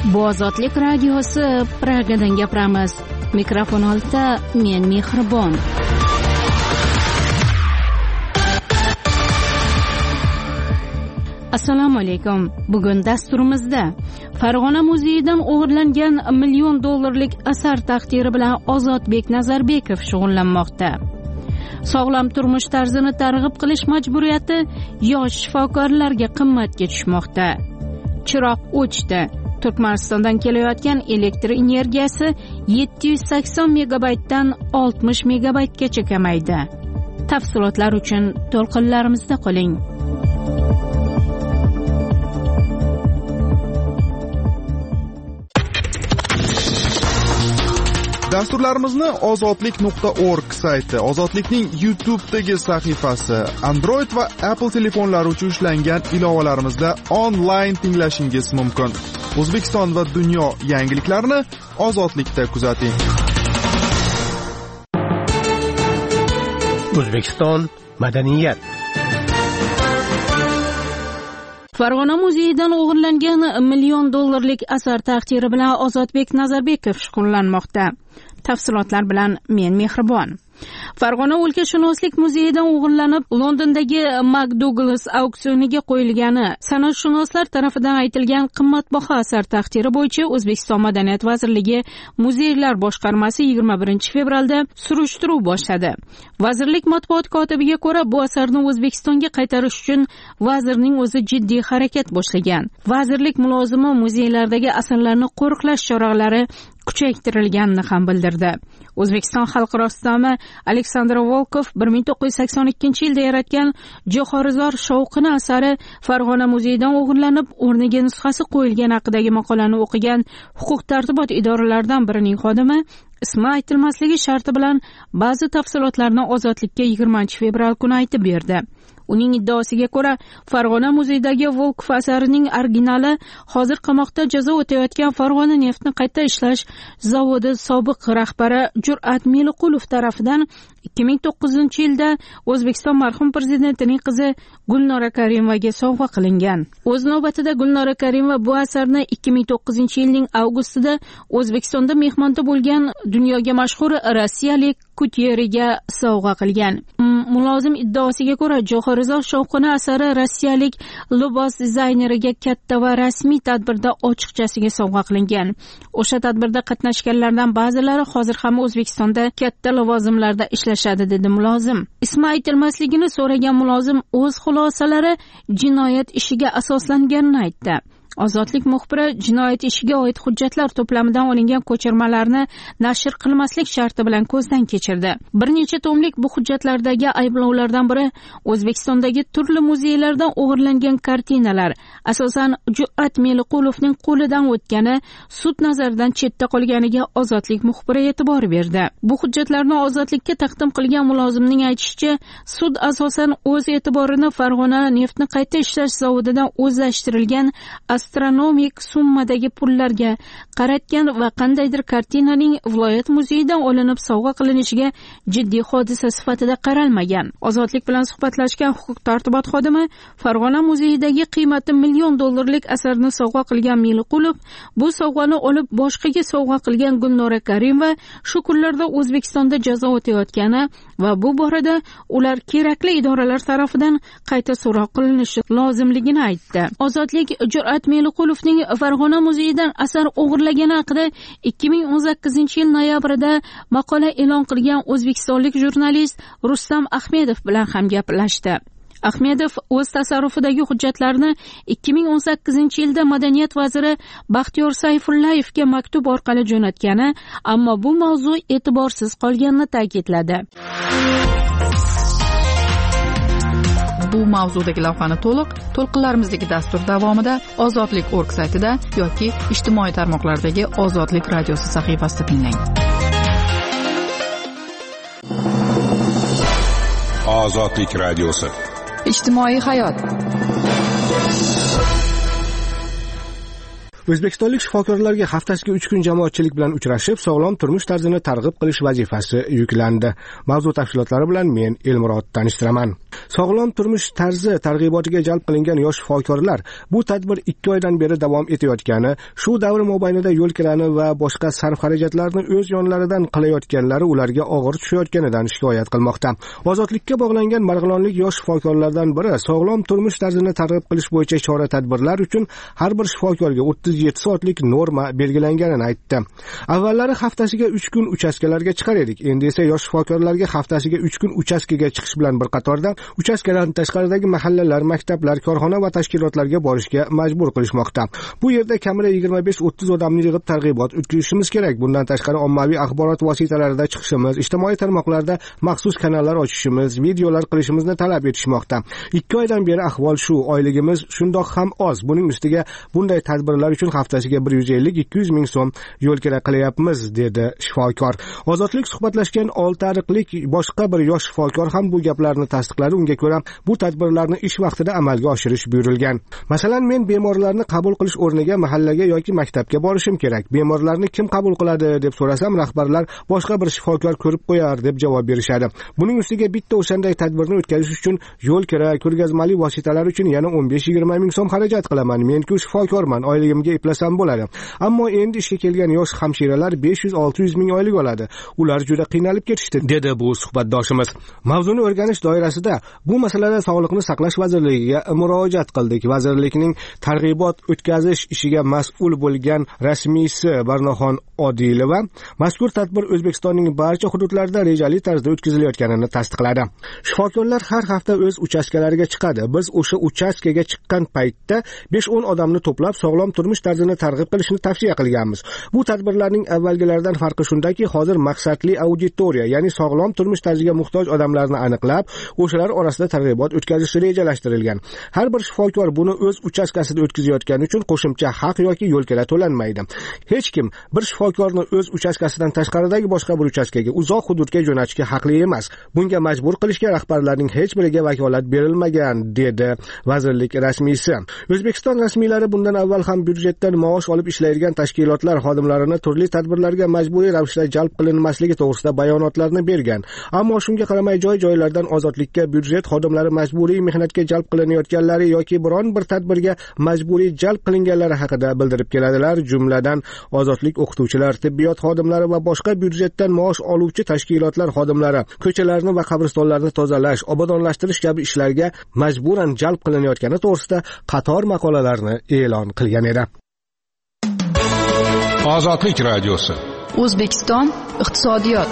Bu Ozodlik radiosi Pragadan gapiramiz. Mikrofon oldida men Mehribon. Assalomu alaykum. Bugun dasturimizda Farg'ona muzeyidan o'g'irlangan $1 million asar taqdiri bilan Ozodbek Nazarbekov shug'ullanmoqda. Sog'lom turmush tarzini targ'ib qilish majburiyati yosh shifokorlarga qimmatga tushmoqda. Chiroq o'chdi. Turkmanistondan kelayotgan elektr energiyasi 780 megabaytdan 60 megabaytgacha kamaydi. Tafsilotlar uchun to'lqinlarimizda qoling. Dasturlarimizni ozodlik.org sayti, Ozodlikning YouTube'dagi sahifasi, Android va Apple telefonlari uchun ishlangan ilovalarimizda onlayn tinglashingiz mumkin. O'zbekiston va dunyo yangiliklarini Ozodlikda kuzating. O'zbekiston madaniyat. Farg'ona muzeyidan o'g'irlangan $1 million asar taqdiri bilan Ozodbek Nazarbekov shug'ullanmoqda. Tafsilotlar bilan men Mehribon. Farg'ona o'lkashunoslik muzeyidan o'g'irlanib Londondagi McDouglas auksioniga qo'yilgani san'atshunoslar tomonidan aytilgan qimmatbaho asar taqdiri bo'yicha O'zbekiston Madaniyat vazirligi Muzeylar boshqarmasi 21 fevralda surishtiruv boshladi. Vazirlik matbuot kotibiga ko'ra, bu asarni O'zbekistonga qaytarish uchun vazirning o'zi jiddiy harakat boshlagan. Vazirlik mulozimi muzeylardagi asarlarni qo'riqlash choralari kuchaytirilganini ham bildirdi. O'zbekiston xalq rossomi Aleksandr Volkov 1982-yilda yaratgan Jo'xorizor shovqini asari Farg'ona muzeyidan o'g'irlanib, o'rniga nusxasi qo'yilgan haqidagi maqolani o'qigan huquq-tartibot idoralaridan birining xodimi ismi aytilmasligi sharti bilan ba'zi tafsilotlarni Ozodlikka 20 fevral kuni aytib berdi. Uning iddaosiga ko'ra, Farg'ona muzeyidagi Volkov asarining originali hozir qamoqda jazo o'tayotgan Farg'ona neftni qayta ishlash zavodi sobiq rahbari Jur'at Meliqulov tomonidan 2009-yilda O'zbekiston marhum prezidentining qizi Gulnora Karimovaga sovg'a qilingan. O'z navbatida Gulnora Karimova bu asarni 2009-yilning avgustida O'zbekistonda mehmonda bo'lgan dunyoga mashhur rossiyalik kutyeriga sovg'a qilgan. Mulozim iddaosiga ko'ra, Jo'xorizor shovqini asari rossiyalik libos dizayneriga katta va rasmiy tadbirda ochiqchasiga sovg'a qilingan. O'sha tadbirda qatnashganlardan ba'zilari hozir ham O'zbekistonda katta lavozimlarda ishlashadi, dedi mulozim. Ismi aytilmasligini so'ragan mulozim o'z xulosalari jinoyat ishiga asoslanganini aytdi. Ozodlik muxbiri jinoyat ishiga oid hujjatlar to'plamidan olingan ko'chirmalarni nashr qilmaslik sharti bilan ko'zdan kechirdi. Bir necha tomlik bu hujjatlardagi ayblovlardan biri O'zbekistondagi turli muzeylardan o'g'irlangan kartinalar, asosan Jur'at Meliqulovning qo'lidan o'tgani, sud nazaridan chetda qolganiga Ozodlik muxbiri e'tibor berdi. Bu hujjatlarni Ozodlikka taqdim qilgan mulozimning aytishicha, sud asosan o'z e'tiborini Farg'ona neftni qayta ishlash zavodidan o'zlashtirilgan astronomik summadagi pullarga qaratgan va qandaydir kartinaning viloyat muzeyidan olinib sovg'a qilinishiga jiddiy hodisa sifatida qaralmagan. Ozodlik bilan suhbatlashgan huquq-tartibot xodimi Farg'ona muzeyidagi qiymati $1 million asarni sovg'a qilgan Meliqulov bu sovg'ani olib boshqaga sovg'a qilgan Gulnora Karimova shu kunlarda O'zbekistonda jazo o'tayotgani va bu borada ular kerakli idoralar tomonidan qayta so'roq qilinishi lozimligini aytdi. Ozodlik Jur'at Meliqulovning Farg'ona muzeyidan asar o'g'irlagani haqida 2018-yil noyabrida maqola e'lon qilgan o'zbekistonlik jurnalist Rustam Ahmedov bilan ham gaplashdi. Ahmedov o'z tasarrufidagi hujjatlarni 2018-yilda Madaniyat vaziri Baxtiyor Sayfullayevga maktub orqali jo'natgani, ammo bu mavzu e'tiborsiz qolganini ta'kidladi. Bu mavzudagi lavhani to'lqinlarimizdagi dastur davomida Ozodlik.org saytida yoki ijtimoiy tarmoqlardagi Ozodlik radiosi sahifasida tinglang. Ozodlik radiosi. Ijtimoiy hayot. O'zbekistonlik shifokorlarga haftasiga 3 kun jamoatchilik bilan uchrashib, sog'lom turmush tarzini targ'ib qilish vazifasi yuklandi. Mavzu tafsilotlari bilan men Elmurod tanishtiraman. Sog'lom turmush tarzi targ'ibotiga jalb qilingan yosh shifokorlar bu tadbir 2 oydan beri davom etayotgani, shu davr mobaynida yo'l kirani va boshqa sarf-xarajatlarni o'z yonlaridan qilayotganlari ularga og'ir tushayotganidan shikoyat qilmoqda. Ozodlikka bog'langan marg'ilonlik yosh shifokorlardan biri sog'lom turmush tarzini targ'ib qilish bo'yicha chora-tadbirlar uchun har bir shifokorga 37 soatlik norma belgilanganini aytdi. Avvallari haftasiga 3 kun uchastkalarga chiqar edik. Endi esa yosh shifokorlarga haftasiga 3 kun uchastkaga chiqish bilan bir qatorda uchastkalardan tashqaridagi mahallalar, maktablar, korxona va tashkilotlarga borishga majbur qilishmoqda. Bu yerda kamida 25-30 odamni yig'ib targ'ibot o'tkazishimiz kerak. Bundan tashqari ommaviy axborot vositalarida chiqishimiz, ijtimoiy tarmoqlarda maxsus kanallar ochishimiz, videolar qilishimizni talab etishmoqda. 2 oydan beri ahvol shu. Oyligimiz shundoq ham oz. Buning ustiga bunday tadbirlar uchun haftasiga 150-200 ming so'm yo'l kira qilyapmiz, dedi shifokor. Ozodlik suhbatlashgan oltiariqlik boshqa bir yosh shifokor ham bu gaplarni tasdiqladi. Unga ko'ra, bu tadbirlarni ish vaqtida amalga oshirish buyurilgan. Masalan, men bemorlarni qabul qilish o'rniga mahallaga yoki maktabga borishim kerak. Bemorlarni kim qabul qiladi deb so'rasam, rahbarlar boshqa bir shifokor ko'rib qo'yar deb javob berishadi. Buning ustiga bitta o'shanday tadbirni o'tkazish uchun yo'l kira, ko'rgazmali vositalar uchun yana 15-20 ming so'm xarajat qilaman. Men-ku shifokorman, oyligimga eplasam bo'ladi. Ammo endi ishga kelgan yosh hamshiralar 500-600 ming oylik oladi. Ular juda qiynalib ketishdi, dedi bu suhbatdoshimiz. Mavzuni o'rganish doirasida bu masalada Sog'liqni saqlash vazirligiga murojaat qildik. Vazirlikning targ'ibot o'tkazish ishiga mas'ul bo'lgan rasmiysi Barnoxon Odilova mazkur tadbir O'zbekistonning barcha hududlarida rejali tarzda o'tkazilayotganini tasdiqladi. Shifokorlar har hafta o'z uchastkalariga chiqadi. Biz o'sha uchastkaga chiqqan paytda 5-10 odamni to'plab sog'lom turmush tarzini targ'ib qilishni tavsiya qilganmiz. Bu tadbirlarning avvalgilaridan farqi shundaki, hozir maqsadli auditoriya, ya'ni sog'lom turmush tarziga muhtoj odamlarni aniqlab, o'shalar orasida targ'ibot o'tkazish rejalashtirilgan. Har bir shifokor buni o'z uchastkasida o'tkazayotgani uchun qo'shimcha haq yoki yo'l kira to'lanmaydi. Hech kim bir shifokorni o'z uchastkasidan tashqaridagi boshqa bir uchastkaga, uzoq hududga jo'natishga haqli emas. Bunga majbur qilishga rahbarlarning hech biriga vakolat berilmagan, dedi vazirlik rasmiysi. O'zbekiston rasmiylari bundan avval ham byudjetdan maosh olib ishlaydigan tashkilotlar xodimlarini turli tadbirlarga majburiy ravishda jalb qilinmasligi to'g'risida bayonotlarni bergan. Ammo shunga qaramay joy-joylardan ozodlikka byudjet xodimlari majburiy mehnatga jalb qilinayotganlari yoki biron bir tadbirga majburiy jalb qilinganlari haqida bildirib keladilar. Jumladan ozodlik o'qituvchilar, tibbiyot xodimlari va boshqa byudjetdan maosh oluvchi tashkilotlar xodimlari ko'chalarni va qabristonlarni tozalash, obodonlashtirish kabi ishlarga majburan jalb qilinayotgani to'g'risida qator maqolalarni e'lon qilgan edi. Ozodlik radiosi. O'zbekiston iqtisodiyot.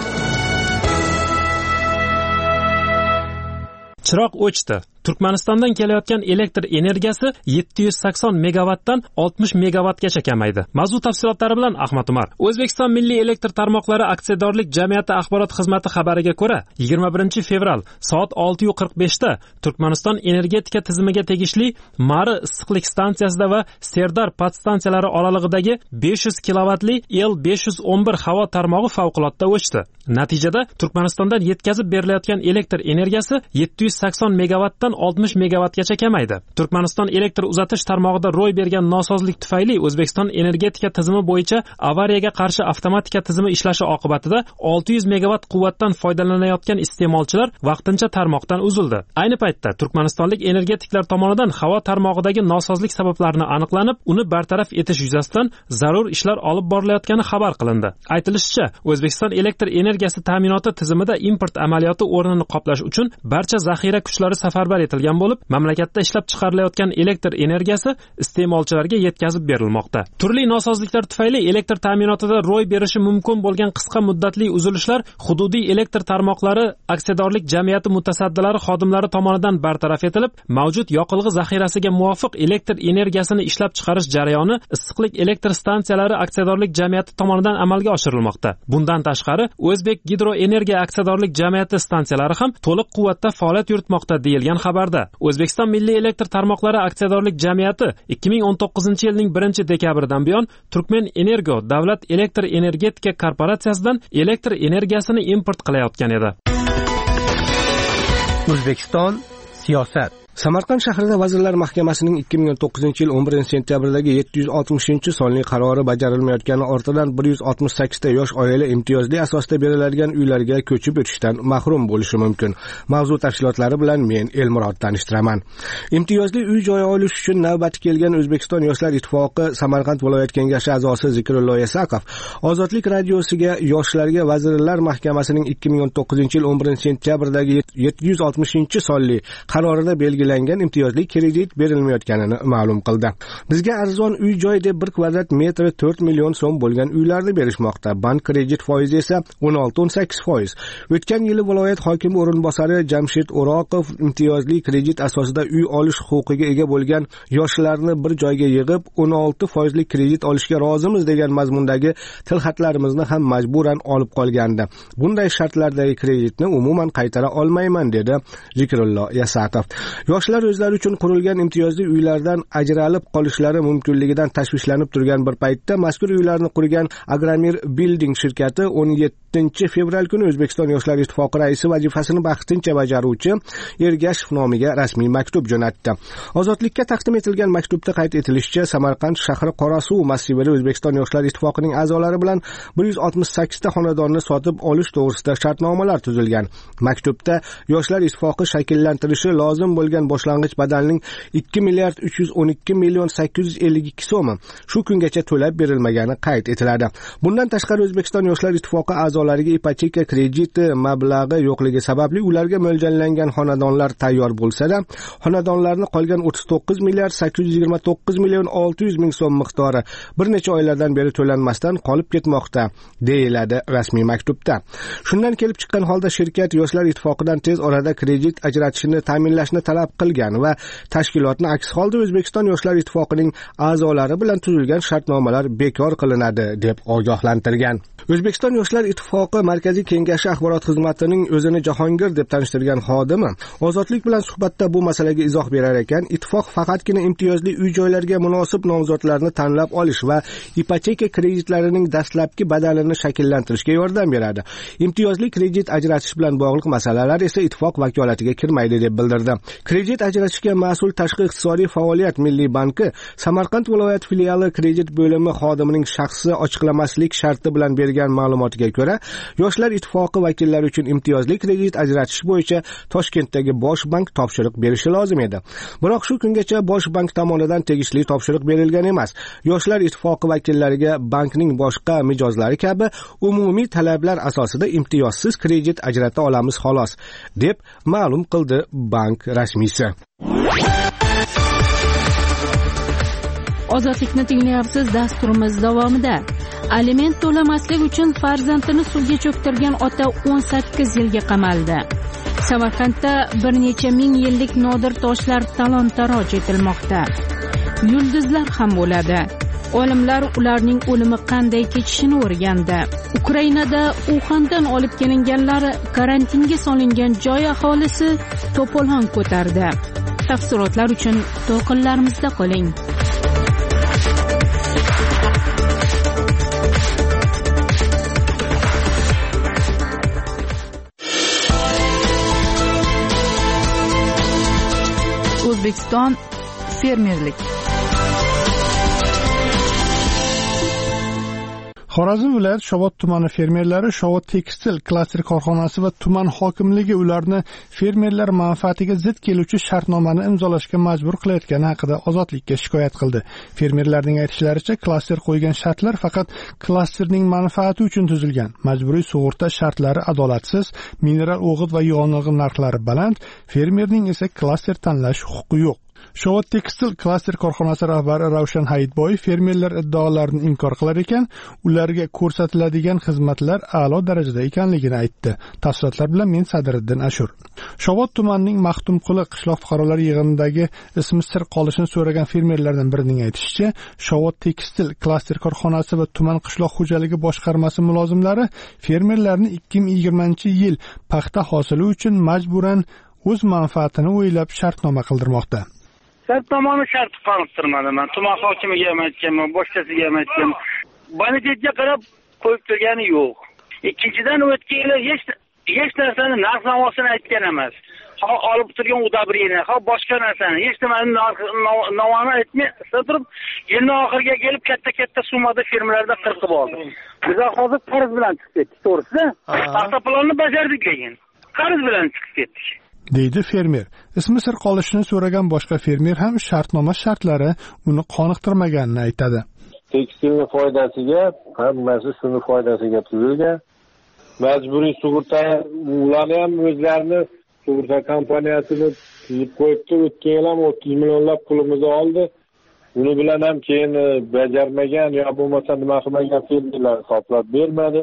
Chiroq o'chdi. Turkmanistondan kelayotgan elektr energiyasi 780 megawattdan 60 megawattgacha kamaydi. Mavzu tafsilotlari bilan Ahmad Umar. O'zbekiston Milliy elektr tarmoqlari aksiyadorlik jamiyati axborot xizmati xabariga ko'ra, 21 fevral soat 6:45 da Turkmaniston energetika tizimiga tegishli Mari issiqlik stansiyasida va Serdar podstansiyalari oralig'idagi 500 kilovatli L511 havo tarmog'i favqulodda o'chdi. Natijada Turkmanistondan yetkazib berilayotgan elektr energiyasi 780 megawattdan 60 megawattgacha kamaydi. Turkmaniston elektr uzatish tarmog'ida ro'y bergan nosozlik tufayli O'zbekiston energetika tizimi bo'yicha avariyaga qarshi avtomatika tizimi ishlashi oqibatida 600 megawatt quvvatdan foydalanayotgan iste'molchilar vaqtincha tarmoqdan uzildi. Ayni paytda Turkmanistonlik energetiklar tomonidan havo tarmog'idagi nosozlik sabablarini aniqlanib, uni bartaraf etish yuzasidan zarur ishlar olib borilayotgani xabar qilindi. Aytilishicha, O'zbekiston elektr energiyasi ta'minoti tizimida import amaliyoti o'rnini qoplash uchun barcha zaxira kuchlari safarbar etilgan bo'lib, mamlakatda ishlab chiqarilayotgan elektr energiyasi iste'molchilarga yetkazib berilmoqda. Turli nosozliklar tufayli elektr ta'minotida ro'y berishi mumkin bo'lgan qisqa muddatli uzilishlar hududiy elektr tarmoqlari aksiyadorlik jamiyati mutasaddilari xodimlari tomonidan bartaraf etilib, mavjud yoqilg'i zaxirasiga muvofiq elektr energiyasini ishlab chiqarish jarayoni issiqlik elektr stansiyalari aksiyadorlik jamiyati tomonidan amalga oshirilmoqda. Bundan tashqari, O'zbek gidroenergiya aksiyadorlik jamiyati stansiyalari ham to'liq quvvatda faoliyat yuritmoqda deyilgan xabarda. O'zbekiston Milliy elektr tarmoqlari aksiyadorlik jamiyati 2019-yilning 1-dekabridan buyon Turkmen Energo davlat elektr energetika korporatsiyasidan elektr energiyasini import qilayotgan edi. O'zbekiston siyosat. Samarqand shahrida Vazirlar Mahkamasining 2009-yil 11-sentyabrdagi 760 sonli qarori bajarilmayotgani ortidan 168 ta yosh oila imtiyozli asosda beriladigan uylarga ko'chib o'tishdan mahrum bo'lishi mumkin. Mavzu tafsilotlari bilan men Elmurod tanishtiraman. Imtiyozli uy-joy olish uchun navbati kelgan O'zbekiston Yoshlar ittifoqi Samarqand viloyat kengashi a'zosi Zikrullo Yasaqov Ozodlik radiosiga yoshlarga Vazirlar Mahkamasining 2019-yil 11-sentyabrdagi 760 sonli qarorida belgilangan imtiyozli kredit berilmayotganini ma'lum qildi. Bizga arzon uy-joy deb 1 kvadrat metri 4 million so'm bo'lgan uylarni berishmoqda. Bank kredit foizi esa 16-18%. O'tgan yili viloyat hokimi o'rinbosari Jamshid O'roqov imtiyozli kredit asosida uy olish huquqiga ega bo'lgan yoshlarni bir joyga yig'ib 16% kredit olishga rozimiz degan mazmundagi tilxatlarimizni ham majburan olib qolgandi. Bunday shartlardagi kreditni umuman qaytara olmayman dedi Zikrullo Yasaqov. Yoshlar o'zlari uchun qurilgan imtiyozli uylardan ajralib qolishlari mumkinligidan tashvishlanib turgan bir paytda mazkur uylarni qurgan Agramir Building shirkati 17-fevral kuni O'zbekiston Yoshlar ittifoqi raisi vazifasini vaqtincha bajaruvchi Ergashev nomiga rasmiy maktub jo'natdi. Ozodlikka taqdim etilgan maktubda qayd etilishicha, Samarqand shahri Qorasuv massivida O'zbekiston Yoshlar ittifoqining a'zolari bilan 168 ta xonadonni sotib olish to'g'risida shartnomalar tuzilgan. Maktubda Yoshlar ittifoqi shakllantirishi lozim bo'lgan boshlang'ich badalning 2 milliard 312 million 852 so'mi shu kungacha to'lab berilmagani qayd etiladi. Bundan tashqari O'zbekiston Yoshlar ittifoqi a'zolariga ipoteka krediti mablag'i yo'qligi sababli ularga mo'ljallangan xonadonlar tayyor bo'lsa-da, xonadonlarning qolgan 39 milliard 829 million 600 ming so'm miqdori bir necha oylardan beri to'lanmasdan qolib ketmoqda, deyiladi rasmiy maktubda. Shundan kelib chiqqan holda shirkat Yoshlar ittifoqidan tez orada kredit ajratishni ta'minlashni talab qilgan va tashkilotni aks holda O'zbekiston Yoshlar ittifoqining a'zolari bilan tuzilgan shartnomalar bekor qilinadi deb ogohlantirgan. O'zbekiston Yoshlar ittifoqi Markaziy kengashi axborot xizmatining o'zini Jahongir deb tanishtirgan xodimi Ozodlik bilan suhbatda bu masalaga izoh berar ekan, ittifoq faqatgina imtiyozli uy-joylarga munosib nomzodlarni tanlab olish va ipoteka kreditlarining dastlabki badalini shakllantirishga yordam beradi. Imtiyozli kredit ajratish bilan bog'liq masalalar esa ittifoq vakolatiga kirmaydi deb bildirdi. Kredit ajratishga mas'ul Tashqi iqtisodiy faoliyat Milliy banki Samarqand viloyat filiali kredit bo'limi xodimining shaxsi ochiqlamaslik sharti bilan bergan ma'lumotiga ko'ra, Yoshlar ittifoqi vakillari uchun imtiyozli kredit ajratish bo'yicha Toshkentdagi Bosh bank topshiriq berishi lozim edi. Biroq shu kungacha Bosh bank tomonidan tegishli topshiriq berilgan emas. Yoshlar ittifoqi vakillariga bankning boshqa mijozlari kabi umumiy talablar asosida imtiyozsiz kredit ajrata olamiz xolos, deb ma'lum qildi bank rasmiysi. Ozodlikni tinglayapsiz. Dasturimiz davomida aliment to'lamaslik uchun farzandini suvga cho'ktirgan ota 18 yilga qamaldi. Samarqandda bir necha ming yillik nodir toshlar talon-taroj etilmoqda. Yulduzlar ham bo'ladi. Olimlar ularning o'limi qanday kechishini o'rgandi. Ukrainada Uxandan olib kelinganlar karantinga solingan joy aholisi to'polon ko'tardi. Tafsilotlar uchun to'lqinlarimizda qoling. O'zbekiston fermerlik. Xorazm viloyat Shovot tumani fermerlari Shovot tekstil klaster korxonasi va tuman hokimligi ularni fermerlar manfaatiga zid keluvchi shartnomani imzolashga majbur qilayotgani haqida Ozodlikka shikoyat qildi. Fermerlarning aytishlaricha, klaster qo'ygan shartlar faqat klasterning manfaati uchun tuzilgan. Majburiy sug'urta shartlari adolatsiz, mineral o'g'it va yong'in narxlari baland, fermerning esa klaster tanlash huquqi yo'q. Shovot tekstil klaster korxonasi rahbari Ravshan Hayitboyev fermerlar iddaolarini inkor qilar ekan, ularga ko'rsatiladigan xizmatlar a'lo darajada ekanligini aytdi. Tafsilotlar bilan men Sadriddin Ashur. Shovot tumanining Maxtumquli qishloq fuqarolar yig'inidagi ismi sir qolishini so'ragan fermerlardan birining aytishicha, Shovot tekstil klaster korxonasi va tuman qishloq xo'jaligi boshqarmasi mulozimlari fermerlarni 2020-yil paxta hosili uchun majburan o'z manfaatini o'ylab shartnoma qildirmoqda. Shartnomani shart qilib turmadim. Men tuman hokimiga ham aytganman, boshqasiga ham aytganman. Bonitetga qarab qo'yib turgani yo'q. Ikkinchidan o'tgan yil hech narsani narx-navosini aytgan emas. olib turgan udobrini, boshqa narsani hech nimani novani aytmay turib, yilning oxiriga kelib katta summada firmalarda qirqib oldi. Biz hozir qarz bilan chiqib ketdik, to'g'risi. Paxta planni bajardik lekin qarz bilan chiqib ketdik. deydi fermer. Ismi sir qolishini so'ragan boshqa fermer ham shartnoma shartlari uni qoniqtirmaganini aytadi. Tekstilni foydasiga, hammasi shuni foydasiga tuzilgan. Majburiy sug'urta, ular ham o'zlarini sug'urta kompaniyasini tuzib qo'yibdi. O'tgan yil ham 30 millionlab pulimizni oldi. Buni bilan ham keyin bajarmagan yo bo'lmasa nima qilmagan fermerlar qoplab bermadi.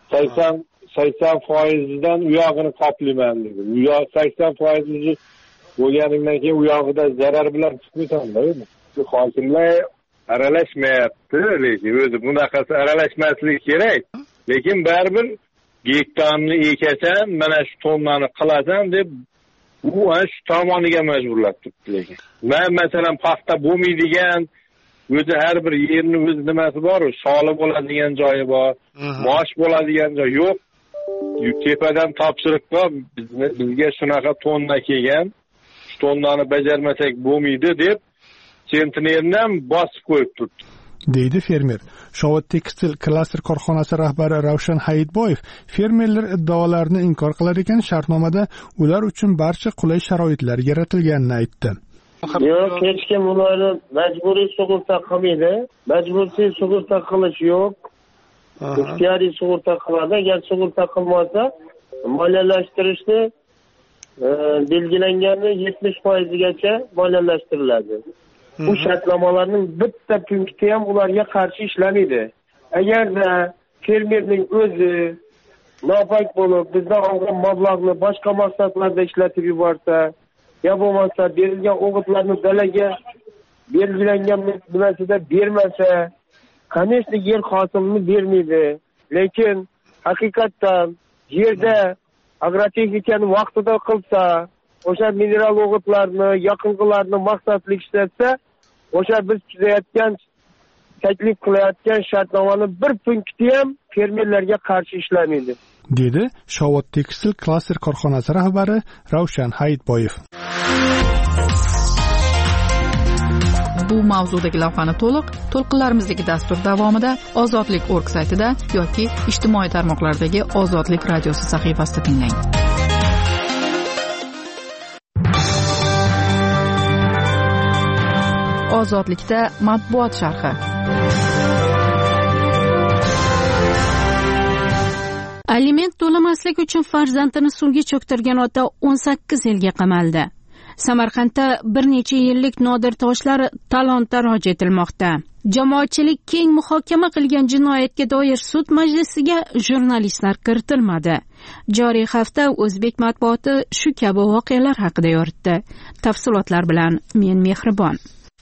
80%dan u yog'ini qoplayman dedi. U yoq 80% bo'lganingdan keyin u yog'ida zarar bilan chiqmaysan-da endi. Hokimlar aralashmayapti, lekin o'zi bunaqasi aralashmasligi kerak. Lekin baribir gektarni ekasan, mana shu tonnani qilasan deb u shu tomoniga majburlab turibdi lekin. Men masalan paxta bo'lmaydigan o'zi har bir yerni o'z nimasi bor, soli bo'ladigan joyi bor, mosh bo'ladigan joy yo'q. Tepadan topshiriq bor, bizga shunaqa tonna kelgan, shu tonnani bajarmasak bo'lmaydi deb sentnerni ham bosib qo'yib turibdi, deydi fermer. Shovot tekstil klaster korxonasi rahbari Ravshan Hayitboyev fermerlar iddaolarini inkor qilar ekan, shartnomada ular uchun barcha qulay sharoitlar yaratilganini aytdi. Yo'q, hech kim ularni majburiy sug'urta qilmaydi. Majburiy sug'urta qilish yo'q. Ixtiyoriy sug'urta qiladi. Agar sug'urta qilmasa, moliyalashtirishni belgilanganni 70% gacha moliyalashtiriladi. Bu shartnomalarning bitta punkti ham ularga qarshi ishlamaydi. Agarda fermerning o'zi nopok bo'lib, bizdan olgan mablag'ni boshqa maqsadlarda ishlatib yuborsa, yo bo'lmasa berilgan o'g'itlarni dalaga belgilangan nimasiga bermasa, qanday yer hosilini bermaydi. Lekin haqiqatdan yerda agrotexnikani vaqtida qilsa, o'sha mineral o'g'itlarni, yoqilg'ilarni maqsadli ishlatsa, o'sha biz tuzayotgan, taklif qilayotgan shartnomaning bir punkti ham fermerlarga qarshi ishlamaydi, dedi Shovot tekstil klaster korxonasi rahbari Ravshan Hayitboyev. Bu mavzudagi lavhani to'lqinlarimizdagi dastur davomida ozodlik.org saytida yoki ijtimoiy tarmoqlardagi Ozodlik radiosi sahifasida tinglang. Ozodlikda matbuot sharhi. Aliment to'lamaslik uchun farzandini suvga cho'ktirgan ota 18 yilga qamaldi. Samarqandda bir necha yillik nodir toshlar talon-taroj etilmoqda. Jamoatchilik keng muhokama qilgan jinoyatga doir sud majlisiga jurnalistlar kiritilmadi. Joriy hafta o'zbek matbuoti shu kabi voqealar haqida yoritdi. Tafsilotlar bilan men Mehribon.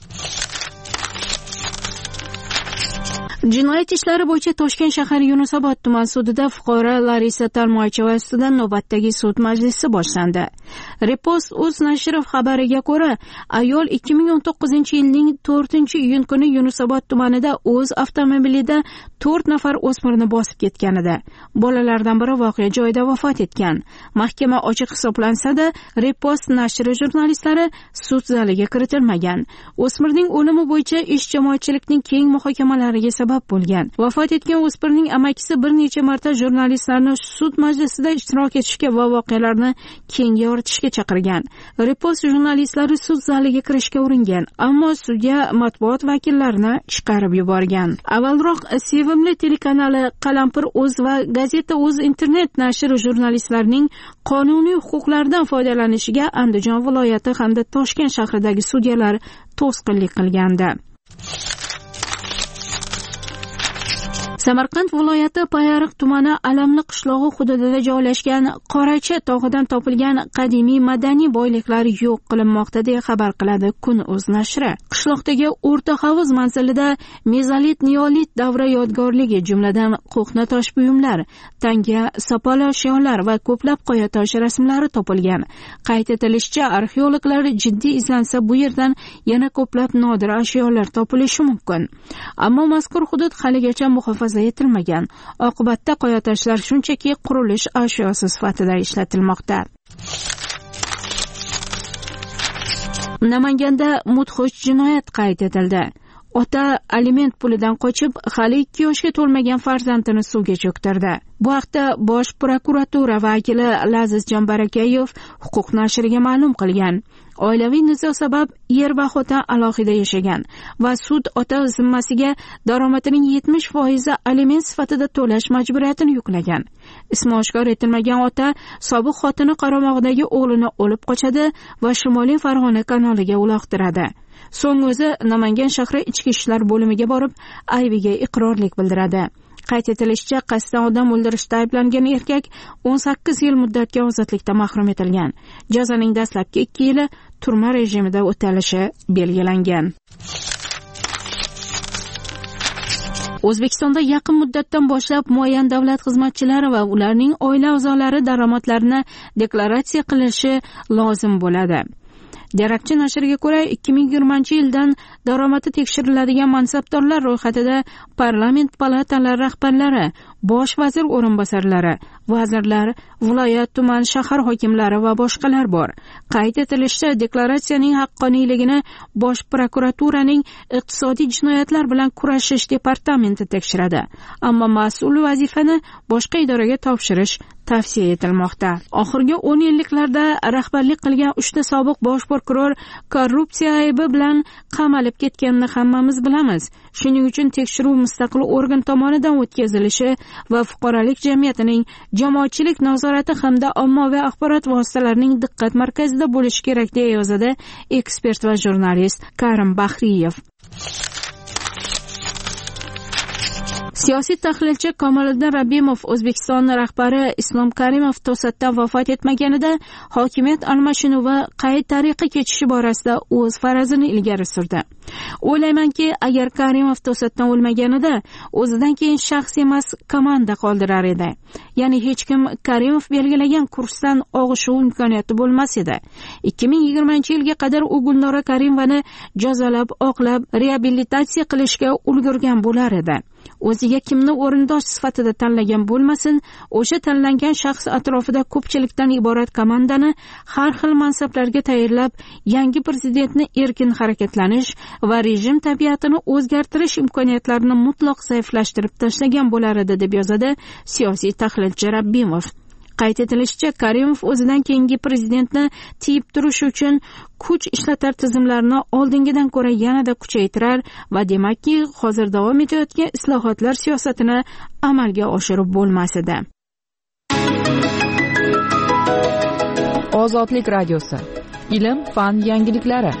Jinoyat ishlari bo'yicha Toshkent shahar Yunusobod tuman sudida fuqaro Larisa Talmoycheva ustidan navbatdagi sud majlisi boshlandi. Repost.uz nashri xabariga ko'ra, ayol 2019-yilning 4-iyun kuni Yunusobod tumanida o'z avtomobilida 4 nafar o'smirni bosib ketganida, bolalardan biri voqea joyida vafot etgan. Mahkama ochiq hisoblansa-da, Repost nashri jurnalistlari sud zaliga kiritilmagan. O'smirning o'limi bo'yicha ish jamoatchilikning keng muhokamalariga sabab bo'lgan. Vafot etgan o'smirning amakisi bir necha marta jurnalistlarni sud majlisida ishtirok etishga va voqealarni keng yoritishga chaqirgan. Repost jurnalistlari sud zaliga kirishga uringan, ammo sudya matbuot vakillarini chiqarib yuborgan. Avvalroq Sevimli telekanali Qalampir.uz va Gazeta.uz internet nashri jurnalistlarning qonuniy huquqlaridan foydalanishiga Andijon viloyati hamda Toshkent shahridagi sudyalar to'sqinlik qilgandi. Samarqand viloyati Payariq tumani Alamli qishlog'i hududida joylashgan Qoracha tog'idan topilgan qadimiy madaniy boyliklar yo'q qilinmoqda deya xabar qiladi Kun.uz nashri. Qishloqdagi o'rta havuz manzilida mezolit, neolit davri yodgorligi, jumladan qo'hna tosh buyumlar, tanga, sopol ashyolar va ko'plab qoya tosh rasmlari topilgan. Qayd etilishicha, arxeologlar jiddiy izlansa bu yerdan yana ko'plab nodir ashyolar topilishi mumkin. Ammo mazkur hudud haligacha muhofaza etilmagan. Oqibatda qoya toshlar shunchaki qurilish ashyosi sifatida ishlatilmoqda. Namanganda mudhish jinoyat qayd etildi. Ota aliment pulidan qochib, hali 2 yoshga to'lmagan farzandini suvga cho'ktirdi. Bu haqda Bosh prokuratura vakili Laziz Jambarakayev Huquq nashriga ma'lum qilgan. Oilaviy nizo sabab er va xotin alohida yashagan va sud ota zimmasiga daromadining 70% aliment sifatida to'lash majburiyatini yuklagan. Ismi oshkor etilmagan ota sobiq xotini qaramog'idagi o'g'lini olib qochadi va Shimoliy Farg'ona kanaliga uloqtiradi. So'ng o'zi Namangan shahri ichki ishlar bo'limiga borib, aybiga iqrorlik bildiradi. Qayd etilishicha, qasddan odam o'ldirishda ayblangan erkak 18 yil muddatga ozodlikdan mahrum etilgan. Jazoning dastlabki 2 yili turma rejimida o'talishi belgilangan. O'zbekistonda yaqin muddatdan boshlab muayyan davlat xizmatchilari va ularning oila a'zolari daromadlarini deklaratsiya qilishi lozim bo'ladi. Darakchi nashriga ko'ra 2020-yildan daromadi tekshiriladigan mansabdorlar ro'yxatida parlament palatalari rahbarlari, bosh vazir o'rinbosarlari, vazirlar, viloyat, tuman, shahar hokimlari va boshqalar bor. Qayd etilishicha, deklaratsiyaning haqqoniyligini Bosh prokuraturaning iqtisodiy jinoyatlar bilan kurashish departamenti tekshiradi. Ammo mas'ul vazifani boshqa idoraga topshirish tavsiya etilmoqda. Oxirgi 10 yilliklarda rahbarlik qilgan 3 ta sobiq bosh prokuror korrupsiya aybi bilan qamalib ketganini hammamiz bilamiz. Shuning uchun tekshiruv mustaqil organ tomonidan o'tkazilishi va fuqarolik jamiyatining jamoatchilik nazorati hamda ommaviy axborot vositalarining diqqat markazida bo'lishi kerak, deya yozadi ekspert va jurnalist Karim Bahriyev. Siyosiy tahlilchi Komoliddin Rabbimov O'zbekiston rahbari Islom Karimov to'satdan vafot etmaganida hokimiyat almashinuvi qay tariqa kechishi borasida o'z farazini ilgari surdi. O'ylaymanki, agar Karimov to'satdan o'lmaganida o'zidan keyin shaxs emas komanda qoldirar edi. Ya'ni hech kim Karimov belgilagan kursdan og'ishuv imkoniyati bo'lmas edi. 2020-yilga qadar u Gulnora Karimovani jazolab, oqlab, reabilitatsiya qilishga ulgurgan bo'lar edi. O'ziga kimni o'rindosh sifatida tanlagan bo'lmasin, o'sha tanlangan shaxs atrofida ko'pchilikdan iborat komandani har xil mansablarga tayyorlab, yangi prezidentni erkin harakatlanish va rejim tabiatini o'zgartirish imkoniyatlarini mutlaq zaiflashtirib tashlagan bo'lar edi, deb yozadi siyosiy tahlilchi Rabbimov. Qayd etilishicha, Karimov o'zidan keyingi prezidentni tiyib turish uchun kuch ishlatar tizimlarini oldingidan ko'ra yanada kuchaytirar va demakki, hozir davom etayotgan islohotlar siyosatini amalga oshirib bo'lmas edi. Ozodlik radiosi. Ilm, fan yangiliklari.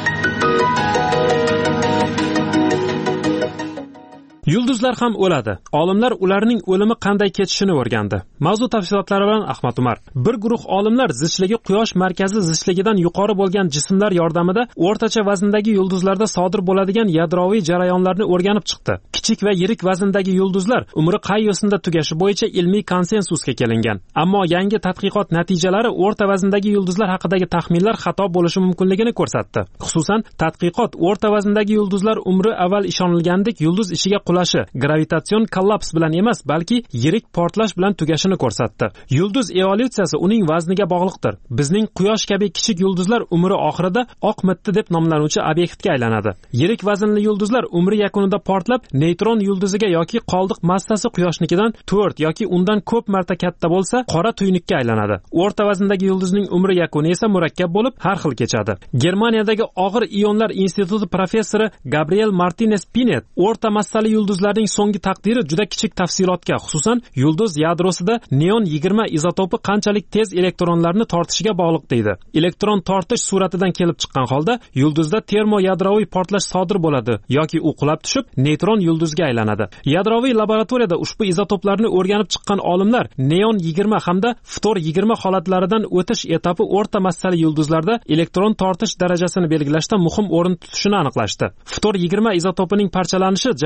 Yulduzlar ham o'ladi. Olimlar ularning o'limi qanday kechishini o'rgandi. Mavzu tafsilotlari bilan Ahmad Umar. Bir guruh olimlar zichligi quyosh markazi zichligidan yuqori bo'lgan jismlar yordamida o'rtacha vazndagi yulduzlarda sodir bo'ladigan yadroviy jarayonlarni o'rganib chiqdi. Kichik va yirik vazndagi yulduzlar umri qay yo'sinda tugashi bo'yicha ilmiy konsensusga kelingan. Ammo yangi tadqiqot natijalari o'rta vazndagi yulduzlar haqidagi taxminlar xato bo'lishi mumkinligini ko'rsatdi. Xususan, tadqiqot o'rta vazndagi yulduzlar umri avval ishonilgandek yulduz ishiga qulashi gravitatsion kollaps bilan emas, balki yirik portlash bilan tugashini ko'rsatdi. Yulduz evolyutsiyasi uning vazniga bog'liqdir. Bizning quyosh kabi kichik yulduzlar umri oxirida oq mitti deb nomlanuvchi obyektga aylanadi. Yirik vaznli yulduzlar umri yakunida portlab, neytron yulduziga yoki qoldiq massasi quyoshnikidan 4 yoki undan ko'p marta katta bo'lsa, qora tuynukka aylanadi. O'rta vazndagi yulduzning umri yakuni esa murakkab bo'lib, har xil kechadi. Germaniyadagi og'ir ionlar instituti professori Gabriel Martinez Pinet o'rta massali yulduzlarning so'nggi taqdiri juda kichik tafsilotga, xususan yulduz yadrosida neon 20 izotopi qanchalik tez elektronlarni tortishiga bog'liq deydi. Elektron tortish suratidan kelib chiqqan holda yulduzda termoyadroviy portlash sodir bo'ladi yoki u qulab tushib neytron yulduzga aylanadi. Yadroviy laboratoriyada ushbu izotoplarni o'rganib chiqqan olimlar neon 20 hamda ftor 20 holatlaridan o'tish etapi o'rta massali yulduzlarda elektron tortish darajasini belgilashda muhim o'rin tutishini aniqlashdi. Ftor 20 izotopining parchalanishi jarayoni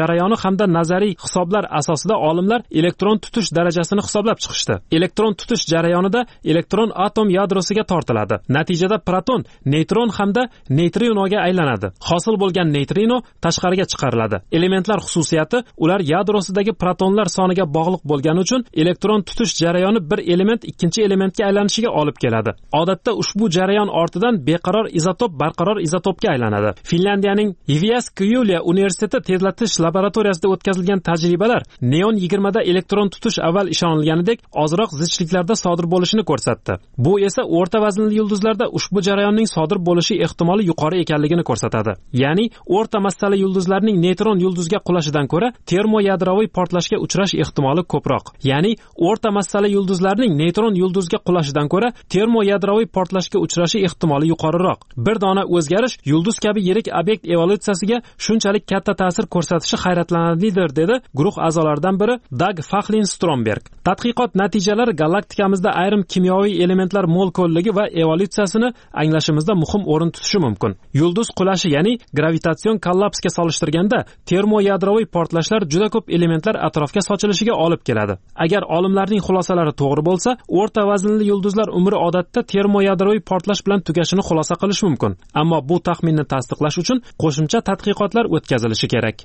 hamda nazariy hisoblar asosida olimlar elektron tutish darajasini hisoblab chiqishdi. Elektron tutish jarayonida elektron atom yadrosiga tortiladi. Natijada proton, neytron hamda neytrinoga aylanadi. Hosil bo'lgan neytrino tashqariga chiqariladi. Elementlar xususiyati ular yadrosidagi protonlar soniga bog'liq bo'lgani uchun elektron tutish jarayoni bir element ikkinchi elementga aylanishiga olib keladi. Odatda ushbu jarayon ortidan beqaror izotop barqaror izotopga aylanadi. Finlandiyaning Jyväskylä universiteti tezlatish laboratoriyasida o'tkazilgan tajribalar neon 20 da elektron tutish avval ishonilganidek ozroq zichliklarda sodir bo'lishini ko'rsatdi. Bu esa o'rta vaznli yulduzlarda ushbu jarayonning sodir bo'lishi ehtimoli yuqori ekanligini ko'rsatadi. Ya'ni o'rta massali yulduzlarning neytron yulduzga qulashidan ko'ra termoyadroviy portlashga uchrash ehtimoli ko'proq. Ya'ni o'rta massali yulduzlarning neytron yulduzga qulashidan ko'ra termoyadroviy portlashga uchrashi ehtimoli yuqoriroq. Bir dona o'zgarish yulduz kabi yirik obyekt evolyutsiyasiga shunchalik katta ta'sir ko'rsatishi hayratlanarlidir, dedi guruh a'zolaridan biri Doug Fachlin-Stromberg. Tadqiqot natijalari galaktikamizda ayrim kimyoviy elementlar molekulligi va evolyutsiyasini anglashimizda muhim o'rin tutishi mumkin. Yulduz qulashi, ya'ni gravitatsion kollapsga solishtirganda termoyadroviy portlashlar juda ko'p elementlar atrofga sochilishiga olib keladi. Agar olimlarning xulosalari to'g'ri bo'lsa, o'rta vaznli yulduzlar umri odatda termoyadroviy portlash bilan tugashini xulosa qilish mumkin. Ammo bu taxminni tasdiqlash uchun qo'shimcha tadqiqotlar o'tkazilishi kerak.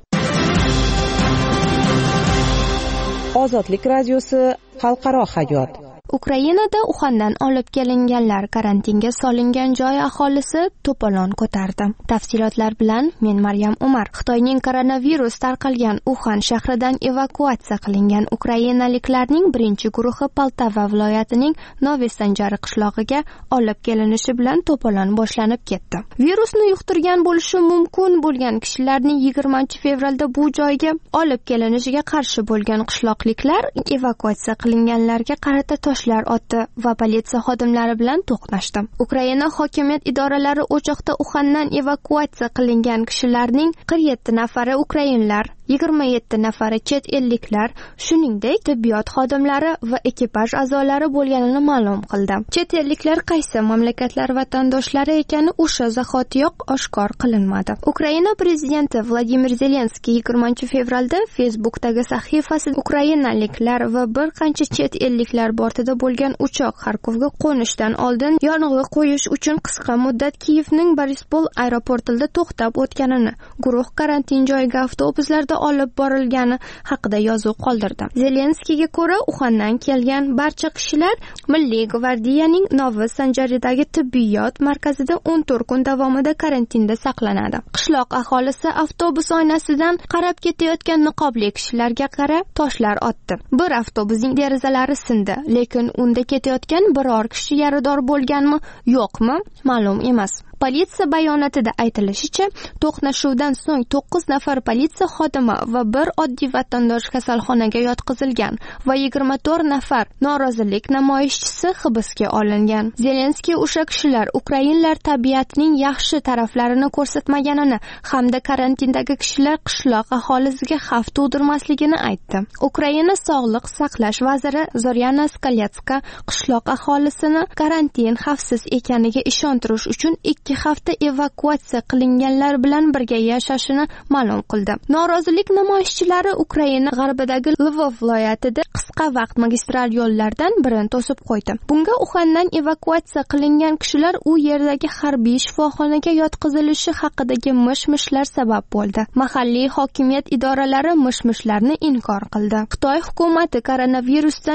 Ozodlik radiosi xalqaro hayot. Ukrainada Uxandan olib kelinganlar karantinga solingan joy aholisi to'polon ko'tardi. Tafsilotlar bilan men Maryam Umar. Xitoyning koronavirus tarqalgan Uxan shahridan evakuatsiya qilingan ukrainaliklarning birinchi guruhi Poltava viloyatining Novosanjari qishlog'iga olib kelinishi bilan to'polon boshlanib ketdi. Virusni yuqtirgan bo'lishi mumkin bo'lgan kishilarning 20-fevralda bu joyga olib kelinishiga qarshi bo'lgan qishloqliklar evakuatsiya qilinganlarga qarata toshlar otdi va politsiya xodimlari bilan to'qnashdi. Ukraina hokimiyat idoralari o'choqda Uxandan evakuatsiya qilingan kishilarning 47 nafari ukrainlar, 27 nafari chet elliklar, shuningdek tibbiyot xodimlari va ekipaj a'zolari bo'lganini ma'lum qildi. Chet elliklar qaysi mamlakatlar vatandoshlari ekani o'sha zahotiyoq oshkor qilinmadi. Ukraina prezidenti Vladimir Zelenskiy 20-fevralda Facebook'dagi sahifasida ukrainaliklar va bir qancha chet elliklar bortida bo'lgan uchoq Xarkovga qo'nishdan oldin yong'oq qo'yish uchun qisqa muddat Kiyevning Borispol aeroportida to'xtab o'tganini, guruh karantin joyiga avtobuslarda olib borilgani haqida yozuv qoldirdi. Zelenskiyga ko'ra, Uxandan kelgan barcha kishilar Milliy gvardiyaning Novosanjaridagi tibbiyot markazida 14 kun davomida karantinda saqlanadi. Qishloq aholisi avtobus oynasidan qarab ketayotgan niqobli kishilarga qarab toshlar otdi. Bir avtobusning derazalari sindi, lekin unda ketayotgan biror kishi yarador bo'lganmi, yo'qmi, ma'lum emas. Politsiya bayonotida aytilishicha, to'qnashuvdan so'ng 9 nafar politsiya xodimi va bir oddiy vatandosh kasalxonaga yotqizilgan va 24 nafar norozilik namoyishchisi hibsga olingan. Zelenskiy o'sha kishilar ukrainlar tabiatining yaxshi taraflarini ko'rsatmaganini hamda karantindagi kishilar qishloq aholisiga xavf tug'dirmasligini aytdi. Ukraina sog'liq saqlash vaziri Zoryana Skalyatska qishloq aholisini karantin xavfsiz ekaniga ishontirish uchun 2 hafta evakuatsiya qilinganlar bilan birga yashashini ma'lum qildi. Norozilik namoyishchilari Ukraina g'arbidagi Lvov viloyatida qisqa vaqt magistral yo'llardan birini to'sib qo'ydi. Bunga Uxandan evakuatsiya qilingan kishilar u yerdagi harbiy shifoxonaga yotqizilishi haqidagi mish-mishlar sabab bo'ldi. Mahalliy hokimiyat idoralari mish-mishlarni inkor qildi. Xitoy hukumati koronavirusdan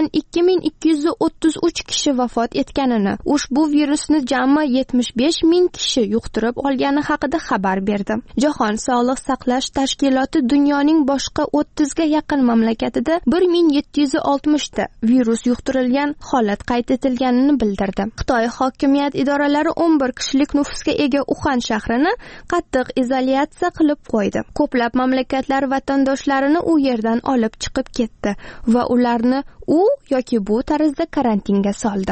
2233 kishi vafot etganini, ushbu virusni jami 75 ming kishi yuqtirib olgani haqida xabar berdi. Jahon sog'liq saqlash tashkiloti dunyoning boshqa 30 ga yaqin mamlakatida 1760 ta virus yuqtirilgan holat qayd etilganini bildirdi. Xitoy hokimiyat idoralari 11 kishilik nufusga ega Uxan shahrini qattiq izolyatsiya qilib qo'ydi. Ko'plab mamlakatlar vatandoshlarini u yerdan olib chiqib ketdi va ularni u yoki bu tarzda karantinga soldi.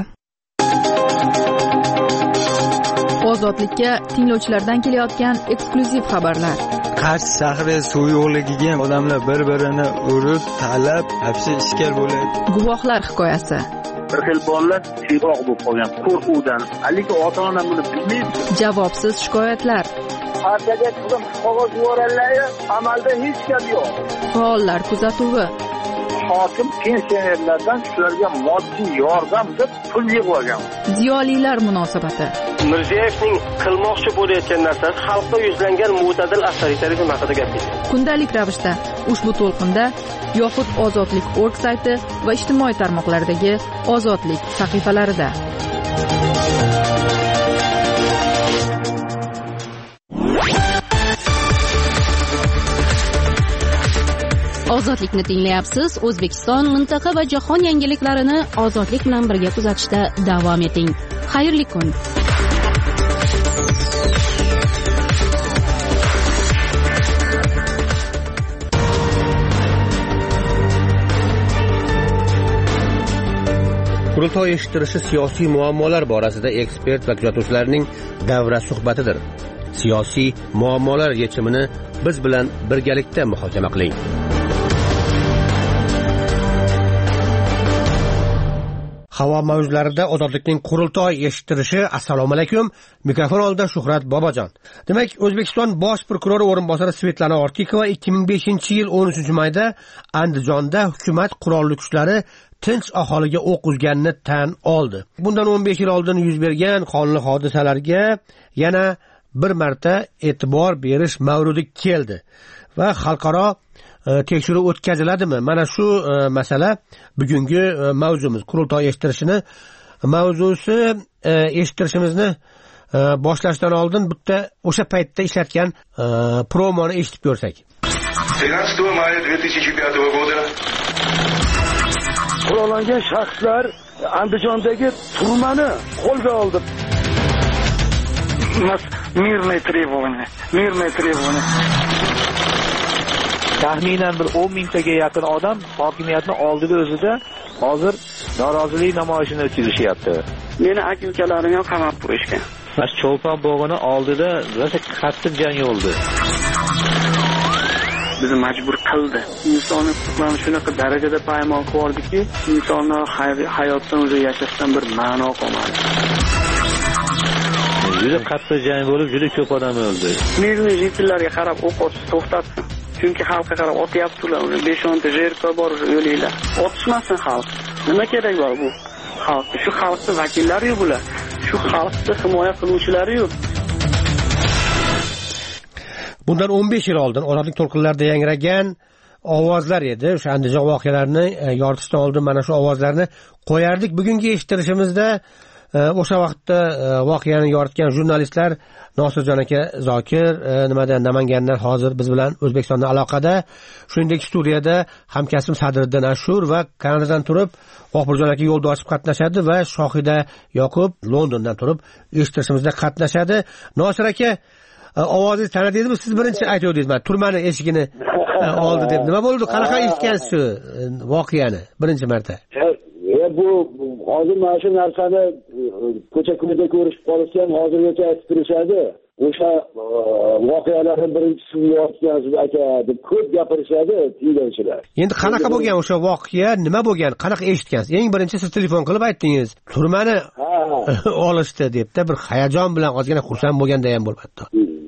Ozodlikka tinglovchilardan kelayotgan eksklyuziv xabarlar. Qarshi shahri suv yo'qligiga odamlar bir-birini urib, talab, hapsi ishkal bo'ladi. Guvohlar hikoyasi. Bir xil bolalar chiroq bo'lib qolgan qo'rquvdan, lekin ota-ona buni bilmaydi. Javobsiz shikoyatlar. partiyaga chiqdim, qog'oz yuboradilar, amalda hech gap yo'q. Faollar kuzatuvi. Hokim pensionerlardan shularga moddiy yordam deb pul yig'ib olgan. Ziyolilar munosabati. Mirziyoyevning qilmoqchi bo'layotgan narsasi xalqqa yuzlangan mo'tadil avtoritarizm haqida gapirdi. Kundalik ravishda ushbu to'lqinda yoxud ozodlik.org sayti va ijtimoiy tarmoqlardagi ozodlik sahifalarida. Ozodlikni tinglayapsiz. O'zbekiston, mintaqa va jahon yangiliklarini ozodlik bilan birga kuzatishda davom eting. Xayrli kun. Qurultoy eshittirishi siyosiy muammolar borasida ekspert va kuzatuvchilarning davra suhbatidir. Siyosiy muammolar yechimini biz bilan birgalikda muhokama qiling. Havo mavjlarida ozodlikning qurultoy eshittirishi. Assalomu alaykum. Mikrofon oldida Shuhrat Bobojon. Demak, O'zbekiston bosh prokurori o'rinbosari Svetlana Ortiqova 2005-yil 13-mayda Andijonda hukumat qurolli kuchlari tinch aholiga o'q uzganini tan oldi. Bundan 15 yil oldin yuz bergan qonli hodisalarga yana bir marta e'tibor berish mavrudi keldi va xalqaro tekshiruv o'tkaziladimi? Mana shu masala bugungi mavzumiz. Qurultoy eshittirishini mavzusi eshittirishimizni boshlashdan oldin bitta o'sha paytda ishlatgan promoni eshitib ko'rsak. 13 maya 2005 года Qurollangan shaxslar Andijondagi turmani qo'lga oldi. Mirne trебование. Taxminan bir 10 mingtaga yaqin odam hokimiyatni oldida o'zida hozir norozilik namoyishini o'tkazishyapti. Meni aka-ukalarim ham qamab qo'yishgan. Mana Cho'lpon bog'ini oldida rosa qattiq jang bo'ldi. Bizni majbur qildi. Insonni huquqlarini shunaqa darajada paymol qildiki, insonlar hayotdan o'zi yashashdan bir ma'no qolmadi. Juda qattiq jang bo'lib, juda ko'p odam o'ldi. Mirni jitillarga qarab o'q otishni to'xtatsin. Chunki xalqqa qarab otyaptilar. 5-10 ta jerka bor o'linglar. Otishmasin xalq. Nima kerak bor bu? Xalq, shu xalqning vakillari-yu bular. Shu xalqni himoya qiluvchilari-yu. Bundan 15 yil oldin ozodlik to'lqinlarida yangragan ovozlar edi. O'sha Andijon voqealarini yoritishdan oldin mana shu ovozlarni qo'yardik. Bugungi eshittirishimizda o'sha vaqtda voqeani yoritgan jurnalistlar Nosirjon aka Zokir Namangandan hozir biz bilan O'zbekistonda aloqada. Shuningdek studiyada hamkasbim Sadriddin Ashur va Kanadadan turib G'ofurjon aka yo'lda ochib qatnashadi va Shohida Yoqub Londondan turib eshittirishimizda qatnashadi. Nosir aka, ovozingiz tanidingizmi? Siz birinchi aytdingiz, men turmani eshigini oldi deb. Nima bo'ldi? Qanaqa eshitgansiz shu voqeani birinchi marta? Bu hozir mana shu narsani ko'cha-ko'yda ko'rishib qolsa ham hozirgacha aytib turishadi. O'sha voqealarni birinchisi yotgansiz aka deb ko'p gapirishadi tinglovchilar. Endi qanaqa bo'lgan o'sha voqea? Nima bo'lgan? Qanaqa eshitgansiz? Eng birinchi siz telefon qilib aytdingiz. Turmani olishdi debda bir hayajon bilan ozgina xursand bo'lganda ham bo'lmadi.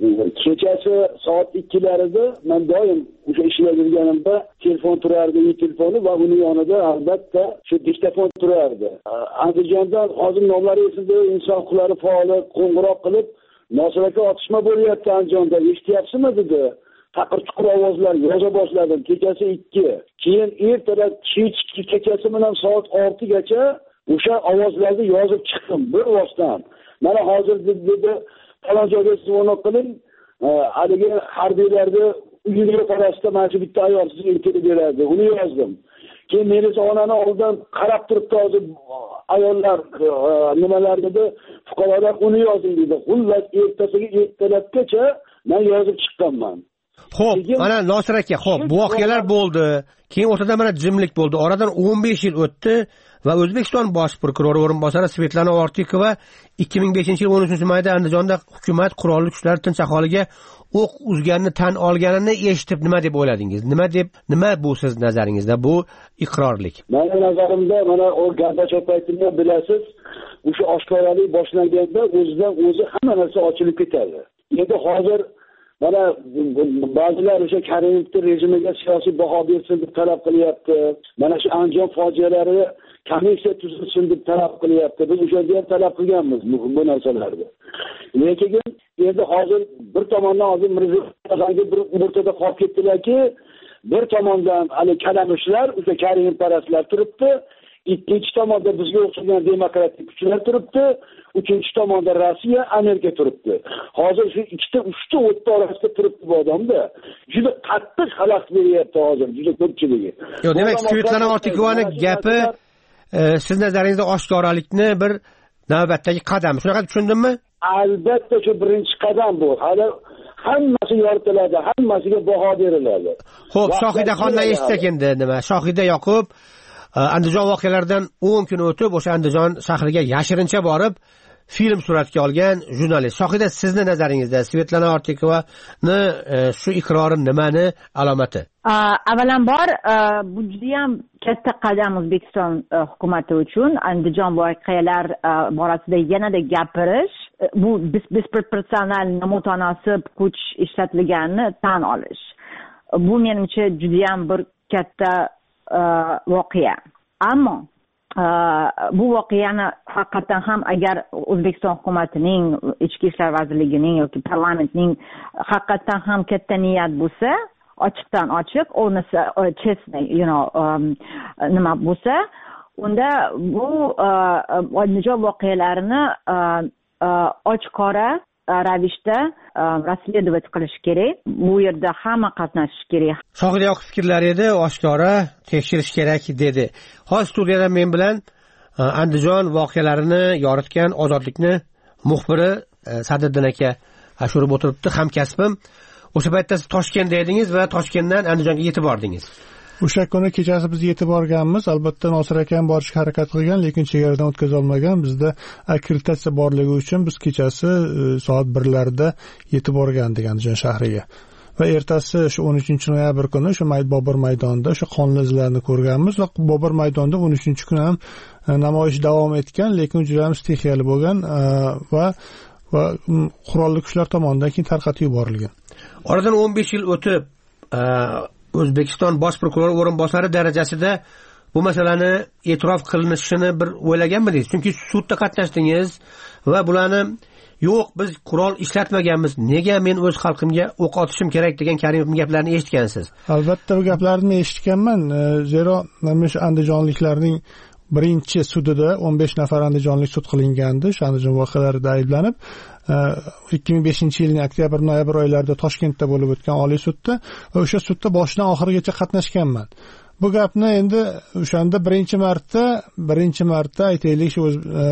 Kechasi soat 2larida men doim o'sha ishga yurganimda telefon turardi, telefoni va uning yonida albatta shu diktafon turardi. Andijondan hozir nomlari esimda inson huquqlari faoli qo'ng'iroq qilib, Nosir aka otishma bo'lyapti Andijonda, eshityapsizmi dedi. Taqir-tuqir ovozlar yoza boshladim. Kechasi 2. Keyin ertalab kechasi bilan soat 6 gacha o'sha ovozlarni yozib chiqdim bir vosdan. Mana hozir dedi falon joyga zvonok qiling. Haligi harbiylarga uyiga qarashda mana shu bitta ayol sizga intervyu beradi. Uni yozdim. Keyin meni onani oldidan qarab turibdi hozir ayollar nimalar dedi, fuqarolar uni yozing dedi. Xullas ertasiga ertalabgacha men yozib chiqqanman. Xo'p, mana Nosir aka, xo'p, bu voqealar bo'ldi. Keyin o'rtada mana jimlik bo'ldi. Oradan 15 yil o'tdi va O'zbekiston bosh prokurori o'rinbosari Svetlana Ortiqova 2005-yil 13-mayda Andijonda hukumat qurolli kuchlar tinch aholiga o'q uzganini tan olganini eshitib nima deb o'yladingiz? Nima bu siz nazaringizda bu iqrorlik? Meni nazarimda mana o Gorbachev paytida bilasiz, o'sha oshkoralik boshlanganda o'zidan o'zi hamma narsa ochilib ketadi. Endi hozir mana ba'zilar o'sha Karimovning rejimiga siyosiy baho bersin deb talab qilyapti. Mana shu Andijon fojialari komissiya tuzilsin deb talab qilyapti. Biz o'shanga ham talab qilganmiz bu narsalarni. Lekin endi hozir bir tomondan hozir Mirziyoyevga bir o'rtada qolib ketdilarki, bir tomondan hali kalamushlar, o'sha Karimparastlar turibdi. Ikkinchi tomonda bizga o'xshagan demokratik kuchlar turibdi. Uchinchi tomonda Rossiya, Amerika turibdi. Hozir shu ikkita, uchta o'tda orasida turibdi bu odamda. Juda qattiq xalaqit beryapti hozir, juda ko'pchiligi. Yo'q, demak, Svetlana Ortiqovaning gapi siz nazaringizda oshkoralikni bir navbatdagi qadam. Shunaqa tushundimmi? Albatta shu birinchi qadam bu. Hali hammasi yoritiladi, hammasiga baho beriladi. Xo'p, Shohidaxondan eshitsak endi nima? Shohida Yoqub Andijon voqealaridan 10 kun o'tib o'sha Andijon shahriga yashirincha borib film suratga olgan jurnalist. Shohida, sizni nazaringizda Svetlana Ortiqovani shu iqrori nimani alomati? Avvalambor bu juda ham katta qadam O'zbekiston hukumati uchun Andijon voqealar borasida yanada gapirish, bu disproporsional mutanosib kuch ishlatilganini tan olish. Bu menimcha juda ham bir katta voqea. Ammo bu voqeani haqiqatan ham agar O'zbekiston hukumatining, Ichki ishlar vazirligining yoki parlamentning haqiqatan ham katta niyat bo'lsa, ochiqdan ochiq, chestly, nima bo'lsa, unda bu Andijon voqealarini ochiqora ravishda расследовать qilish kerak. Bu yerda hamma qatnashish kerak. Shohida Yoqub fikrlari edi, oshkora tekshirish kerak dedi. Hozir studiyada men bilan Andijon voqealarini yoritgan Ozodlikni muxbiri Sadriddin aka ashurib o'tiribdi, hamkasbim. O'sha paytda siz Toshkentda edingiz va Toshkentdan Andijonga yetib bordingiz. O'sha kuni kechasi biz yetib borganmiz. Albatta Nosir akam borishga harakat qilgan, lekin chegaradan o'tkaza olmagan. Bizda akkreditatsiya borligi uchun biz kechasi soat 1larda yetib borgandik Andijon shahriga. Va ertasi shu 13-noyabr kuni shu Bobur maydonida shu qonli izlarni ko'rganmiz va Bobur maydonida 13-kuni ham namoyish davom etgan, lekin juda ham stixiyali bo'lgan va qurolli kuchlar tomonidan keyin tarqatib yuborilgan. Oradan 15 yil o'tib O'zbekiston bosh prokurori o'rinbosari darajasida bu masalani e'tirof qilinishini bir o'ylaganmidingiz? Chunki sudda qatnashdingiz va bularni yo'q, biz qurol ishlatmaganmiz, nega men o'z xalqimga o'q otishim kerak degan Karimovning gaplarini eshitgansiz. Albatta bu gaplarni eshitganman. Zero mana shu andijonliklarning birinchi sudida 15 nafar andijonlik sud qilingandi, shu Andijon voqealarida ayblanib. 2005-yilning oktyabr-noyabr oylarida Toshkentda bo'lib o'tgan Oliy sudda va o'sha sudda boshidan oxirigacha qatnashganman. Bu gapni endi o'shanda birinchi marta aytaylik shu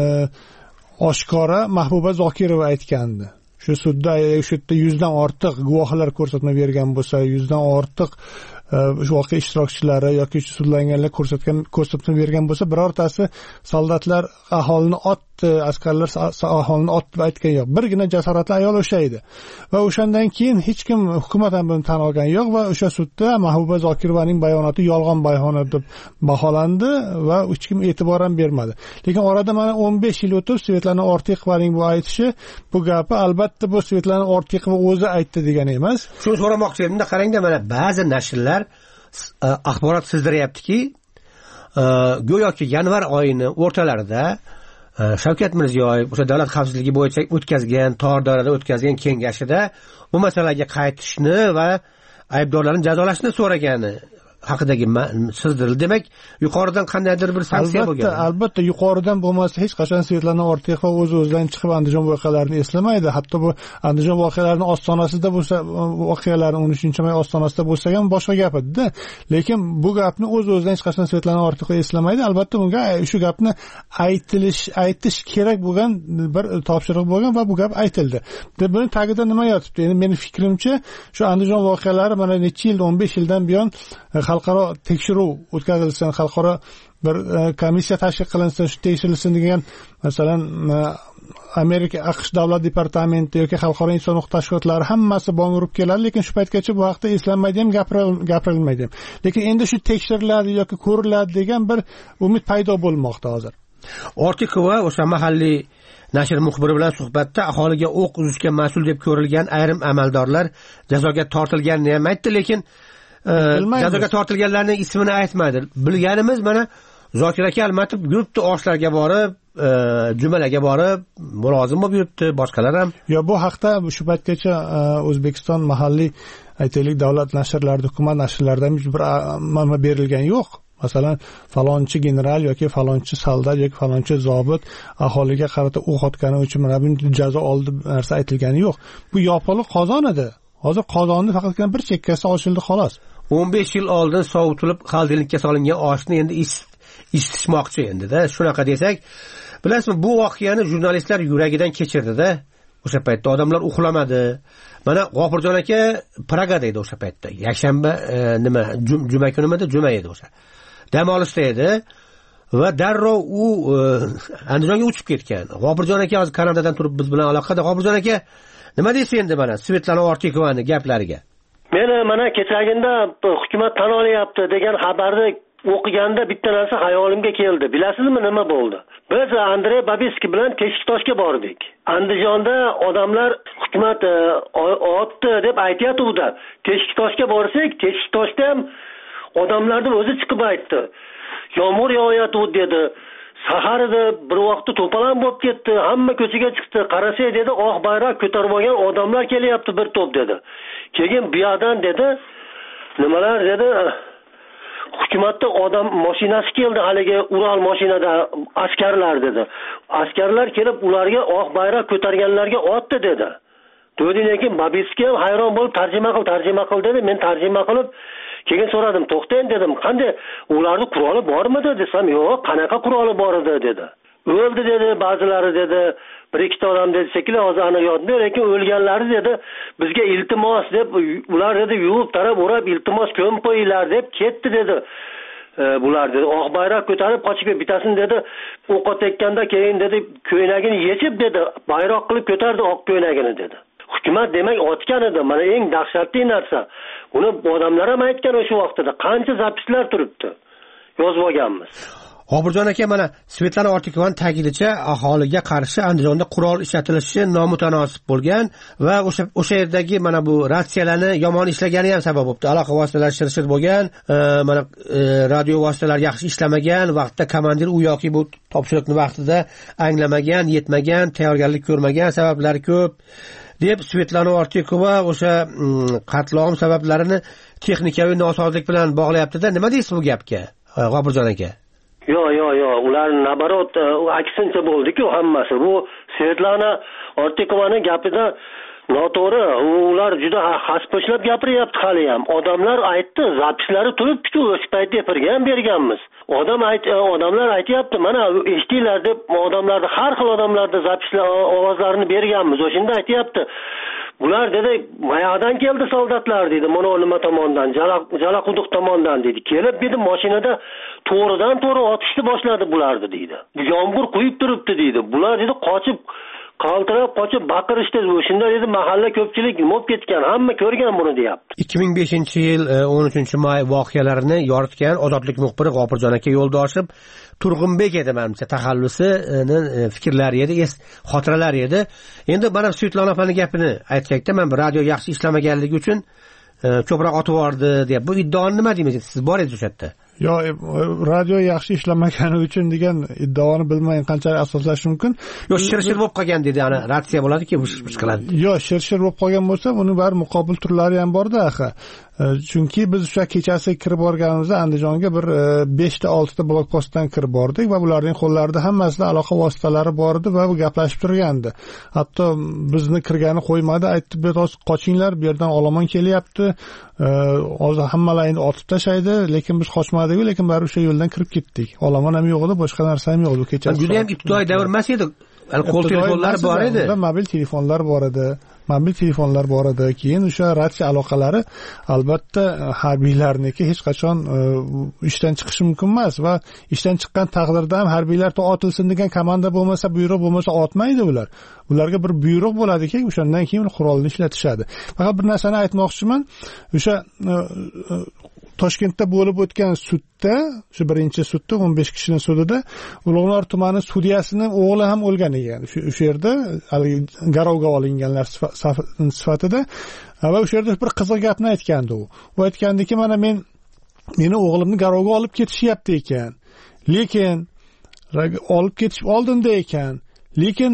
oshkora Mahbuba Zokirova aytgandi. Shu sudda 100 dan ortiq guvohlar ko'rsatma bergan bo'lsa, 100 dan ortiq shu voqea ishtirokchilari yoki sudlanganlar ko'rsatma bergan bo'lsa, birortasi soldatlar aholini otdi, askarlar aholini otdi deb aytgan yo'q. Birgina jasoratli ayol o'sha edi. Va o'shandan keyin hech kim hukumat ham buni tan olgan yo'q va o'sha sudda Mahbuba Zokirovaning bayonoti yolg'on bayonot deb baholandi va hech kim e'tibor ham bermadi. Lekin orada mana 15 yil o'tib Svetlana Ortiqovaning bu aytishi, bu gapi albatta bu Svetlana Ortiqova o'zi aytdi degani emas. Shuni so'ramoqchi edim, qarangda mana ba'zi nashrlar axborot sizdiryaptiki, go'yoki yanvar oyining o'rtalarida Shavkat Mirziyoyev o'sha davlat xavfsizligi bo'yicha o'tkazgan, tor doirada o'tkazgan kengashida bu masalaga qaytishni va aybdorlarni jazolashni so'ragani haqidagi sizdirildi. Demak, yuqoridan qandaydir bir sanksiya bo'lgan. Albatta, yuqoridan bo'lmasa hech qachon Svetlana Ortiqova o'z-o'zidan chiqib Andijon voqealarini eslamaydi. Hatto bu Andijon voqealarining ostonasida bo'lsa, voqealarning 13-may ostonasida bo'lsa ham boshqa gap edi. Lekin bu gapni o'z-o'zidan hech qachon Svetlana Ortiqova eslamaydi. Albatta bunga shu gapni aytish kerak bo'lgan bir topshiriq bo'lgan va bu gap aytildi. Buning tagida nima yotibdi? Endi mening fikrimcha, shu Andijon voqealari mana necha yil, 15 yildan buyon xalqaro tekshiruv o'tkazilsin, xalqaro bir komissiya tashkil qilinsin, shu tekshirilsin degan, masalan, Amerika AQSh davlat departamenti yoki xalqaro inson huquq tashkilotlari hammasi bong urib keladi, lekin shu paytgacha bu haqda eslanmaydi ham, gapirilmaydi ham. Lekin endi shu tekshiriladi yoki ko'riladi degan bir umid paydo bo'lmoqda hozir. Ortiqova o'sha mahalliy Nashr muxbiri bilan suhbatda aholiga o'q uzishga mas'ul deb ko'rilgan ayrim amaldorlar jazoga tortilganini ham aytdi, lekin jazoga tortilganlarning ismini aytmadi. Bilganimiz mana Zokir aka Almatov yuribdi, oshlarga borib, jumalarga borib, mulozim bo'lib yuribdi, boshqalar ham. Yo, bu haqda shu paytgacha O'zbekiston mahalliy aytaylik davlat nashrlarida, hukumat nashrlaridan hech bir ma'lumot berilgan yo'q. Masalan, falonchi general yoki falonchi soldat yoki falonchi zobit aholiga qarata o'q otgani uchun mana bunday jazo oldi narsa aytilgani yo'q. Bu yopiq qozon edi. Hozir qozonni faqatgina bir chekkasi ochildi xolos. 15 yil oldin sovutilib xaldilikka solingan oshni endi isitishmoqchi endi-da. Shunaqa desak, bilasizmi, bu voqeani jurnalistlar yuragidan kechirdi-da. O'sha paytda odamlar uxlamadi. Mana G'ofurjon aka Pragada edi o'sha paytda. Yakshanba juma kunimida juma edi o'sha. Dam olishda edi va darrov u Andijonga uchib ketgan. G'ofurjon aka hozir Kanadadan turib biz bilan aloqada. G'ofurjon aka, nima deysiz endi mana Svetlana Ortiqovaning gaplariga? Meni mana kechaginda hukumat tan olyapti degan xabarni o'qiganda bitta narsa hayolimga keldi. Bilasizmi nima bo'ldi? Biz Andrey Babiski bilan Teshiktoshga bordik. Andijonda odamlar hukumat otdi deb aytayotdi. Teshiktoshga borsak, Teshiktoshda ham odamlarning o'zi chiqib aytdi. Yomg'ir yog'ayotdi dedi. Sahar edi, bir vaqtda to'polon bo'lib ketdi. Hamma ko'chaga chiqdi. Qarasak dedi, oq bayroq ko'tarib olgan odamlar kelyapti bir to'p dedi. Keyin bu yoqdan dedi, nimalar dedi, hukumatda odam mashinasi keldi, haligi Ural mashinada askarlar dedi. Askarlar kelib ularga oq bayroq ko'targanlarga otdi dedi. Lekin Babiski ham hayron bo'lib tarjima qil dedi. Men tarjima qilib keyin so'radim, to'xtang dedim, qanday ularning quroli bormidi desam, yo'q, qanaqa quroli bor edi dedi. O'ldi dedi, ba'zilari dedi, bir ikkita odam dedi, shekilli hozir aniq yodimda, lekin o'lganlari dedi, bizga iltimos deb ular dedi yuvib tarab o'rab iltimos ko'mib qo'yinglar deb ketdi dedi. Bular dedi, oq bayroq ko'tarib qochib bitasini dedi, o'q otayotganda keyin dedi, ko'ynagini yechib dedi, bayroq qilib ko'tardi oq ko'ynagini dedi. Hukumat demak otgan edi. Mana eng dahshatli narsa. Buni odamlar ham aytgan o'sha vaqtda. Qancha zapislar turibdi. Yozib olganmiz. G'ofurjon aka, mana Svetlana Ortiqovaning ta'kidincha aholiga qarshi Andijonda qurol ishlatilishi nomutanosib bo'lgan va o'sha yerdagi mana bu ratsiyalarni yomon ishlagani ham sabab bo'libdi. Aloqa vositalari shir-shir bo'lgan, mana radio vositalari yaxshi ishlamagan, vaqtda komandir u yoki bu topshiriqni vaqtida anglamagan, yetmagan, tayyorgarlik ko'rmagan, sabablari ko'p deb Svetlana Ortiqova o'sha qatlom sabablarini texnikaviy nosozlik bilan bog'layapti-da. Nima deysiz bu gapga, G'ofurjon aka? Yo'q, ular nabarot aksincha bo'ldi-ku hammasi. Bu Svetlana Ortiqovaning gapida noto'g'ri. Ular juda xaspo'shlab gapiryapti hali ham. Odamlar aytdi, zapislari turibdi-ku, o'sha paytda berganmiz. Odamlar aytayapti, mana eshitinglar deb odamlarni har xil odamlarning zapislar ovozlarini berganmiz. O'shanda aytayapti. Bular dedi, mayoqdan keldi soldatlar dedi, mana nima tomondan, Jalaquduq tomondan dedi. Kelib dedi, mashinada to'g'ridan to'g'ri otishni boshladi bularni dedi. Yomg'ir quyib turibdi dedi. Bular dedi qochib qaltirab qochib baqirishdi. O'shanda dedi mahalla ko'pchilik nima bo'lib ketgan, hamma ko'rgan buni deyapti. 2005-yil 13-may voqealarini yoritgan Ozodlik muxbiri G'ofurjon aka Yo'ldoshev Turg'unbek edi menimcha taxallusini fikrlari edi, xotiralari edi. Endi mana Svetlana opaning gapini aytganda, men radio yaxshi ishlamaganligi uchun ko'proq otib yubordi deb. Bu iddaoni nima deysiz? Siz bor edingiz o'sha yerda. Yo, radio yaxshi ishlamagani uchun degan iddaoni bilmayman qanchalik asoslash mumkin. Yo, shir-shir bo'lib qolgan dedi, ana ratsiya bo'ladi-ku, bush qiladi. Yo, shir-shir bo'lib qolgan bo'lsa, buni bari muqobil turlari ham bor-da, axir. Chunki biz o'sha kechasi kirib borganimizda Andijonga bir 5 ta 6 ta blokpostdan kirib bordik va ularning qo'llarida hammasida aloqa vositalari bor edi va bu gaplashib turgandi. Hatto bizni kirgani qo'ymadi, aytdi, "Biroz qochinglar, bu yerdan olomon kelyapti. Hozir hammalarini otib tashlaydi, lekin biz qochmadik, lekin bari o'sha yo'ldan kirib ketdik. Olomon ham yo'q edi, boshqa narsa ham yo'q edi kechasi." Juda ham ibtidoiy davr emas edi. Qo'l telefonlari bor edi. Mobil telefonlar bor edi. Keyin o'sha ratsiya aloqalari albatta harbiylarniki hech qachon ishdan chiqishi mumkin emas va ishdan chiqqan taqdirda ham harbiylar otilsin degan komanda bo'lmasa, buyruq bo'lmasa otmaydi ular. Ularga bir buyruq bo'ladiki, o'shandan keyin qurolni ishlatishadi. Faqat bir narsani aytmoqchiman, o'sha Toshkentda bo'lib o'tgan sudda, shu birinchi sudda 15 kishining sudida Ulug'nor tumani sudyasining o'g'li ham o'lgan ekan. O'sha yerda garovga olinganlar sifatida va o'sha yerda bir qiziq gapni aytgandi u. U aytgandiki, mana meni o'g'limni garovga olib ketishyapti ekan. Lekin olib ketishib oldinda ekan. Lekin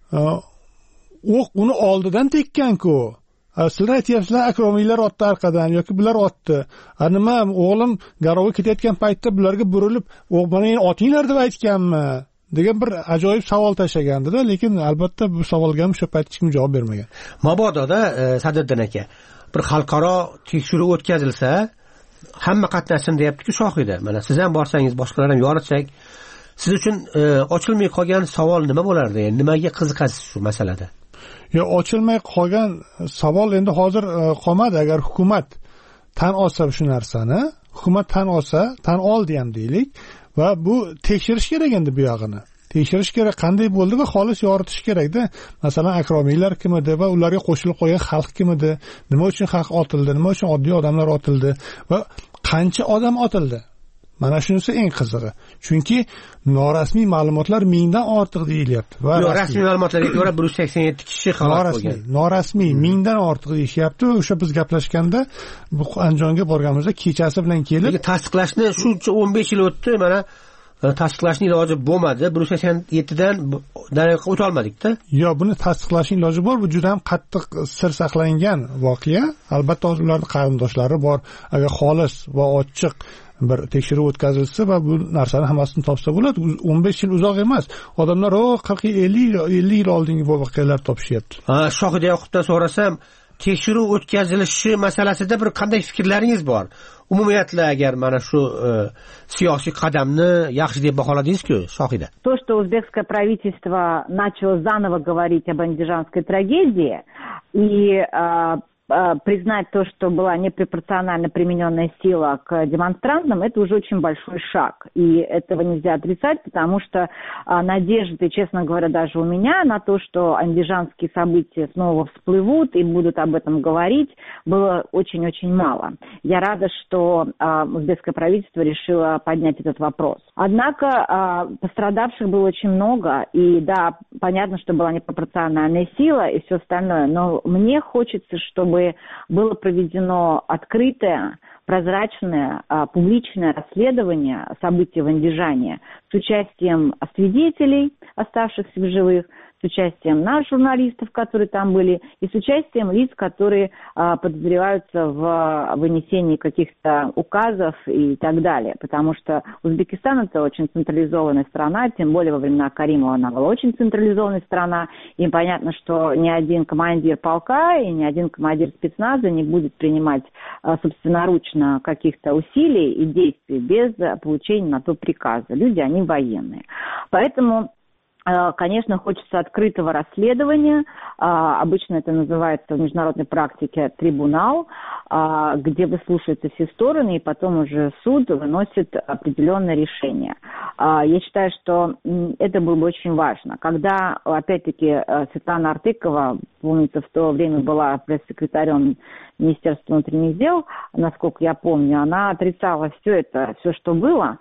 o'q uni oldidan tekkan-ku. Sizlar aytyapsizlar, akromiylar otdi arqadan yoki bular otdi. Nima, o'g'lim garovga ketayotgan paytda bularga burilib, "Mana meni otinglar" deb aytganmi? degan bir ajoyib savol tashlagandi-da, lekin albatta bu savolga ham o'sha payt hech kim javob bermagan. Mabododa Sadriddin aka, bir xalqaro tekshiruv o'tkazilsa, hamma qatnashsin deyapti-ku Shohida. Mana siz ham borsangiz, boshqalar ham yoritsak, siz uchun ochilmay qolgan savol nima bo'lardi? Nimaga qiziqasiz shu masalada? Ochilmay qolgan savol endi hozir qolmadi. Agar hukumat tan olsa shu narsani, hukumat tan olsa, tan oldi ham deylik va bu tekshirish kerak endi bu yog'ini. Tekshirish kerak, qanday bo'ldi va xolis yoritish kerak-da. Masalan, akromiylar kim edi va ularga qo'shilib qolgan xalq kim edi? Nima uchun xalq otildi? Nima uchun oddiy odamlar otildi? Va qancha odam otildi? Mana shunisi eng qizig'i. Chunki norasmiy ma'lumotlar 1000 dan ortiq deyilyapti. Va rasmiy ma'lumotlarga ko'ra 187 kishi halok bo'lgan. Norasmiy 1000 dan ortiq deyishyapti. O'sha biz gaplashganda bu Andijonga borganimizda kechasi bilan kelib, tasdiqlashni shuncha 15 yil o'tdi, mana tasdiqlashning iloji bo'lmadi. 187 dan nariyoqqa o'ta olmadik-da. Buni tasdiqlashning iloji bor. Bu juda ham qattiq sir saqlangan voqea. Albatta ularning qarindoshlari bor. Agar xolis va ochiq bir tekshiruv o'tkazilsa va bu narsani hammasini topsa bo'ladi. 15 yil uzoq emas. Odamlar 40-50 yil oldingi voqealar topishyapti. Shohida Yoqubdan so'rasam, tekshiruv o'tkazilishi masalasida bir qanday fikrlaringiz bor? Umumiyatla agar mana shu siyosiy qadamni yaxshi deb baholadingiz-ku, Shohida. То, что узбекское правительство начало заново говорить об андижанской трагедии и признать то, что была непропорционально примененная сила к демонстрантам, это уже очень большой шаг. И этого нельзя отрицать, потому что надежды, честно говоря, даже у меня на то, что андижанские события снова всплывут и будут об этом говорить, было очень-очень мало. Я рада, что узбекское правительство решило поднять этот вопрос. Однако пострадавших было очень много, и да, понятно, что была непропорциональная сила и все остальное, но мне хочется, чтобы было проведено открытое, прозрачное, публичное расследование событий в Андижане с участием свидетелей, оставшихся в живых, с участием наших журналистов, которые там были, и с участием лиц, которые подозреваются в вынесении каких-то указов и так далее. Потому что Узбекистан – это очень централизованная страна, тем более во времена Каримова она была очень централизованная страна, и понятно, что ни один командир полка и ни один командир спецназа не будет принимать собственноручно каких-то усилий и действий без получения на то приказа. Люди, они военные. Поэтому, конечно, хочется открытого расследования. Обычно это называется в международной практике трибунал, где выслушиваются все стороны, и потом уже суд выносит определенное решение. Я считаю, что это было бы очень важно. Когда, опять-таки, Светлана Артыкова, помнится, в то время была пресс-секретарем Министерства внутренних дел, насколько я помню, она отрицала все это, все, что было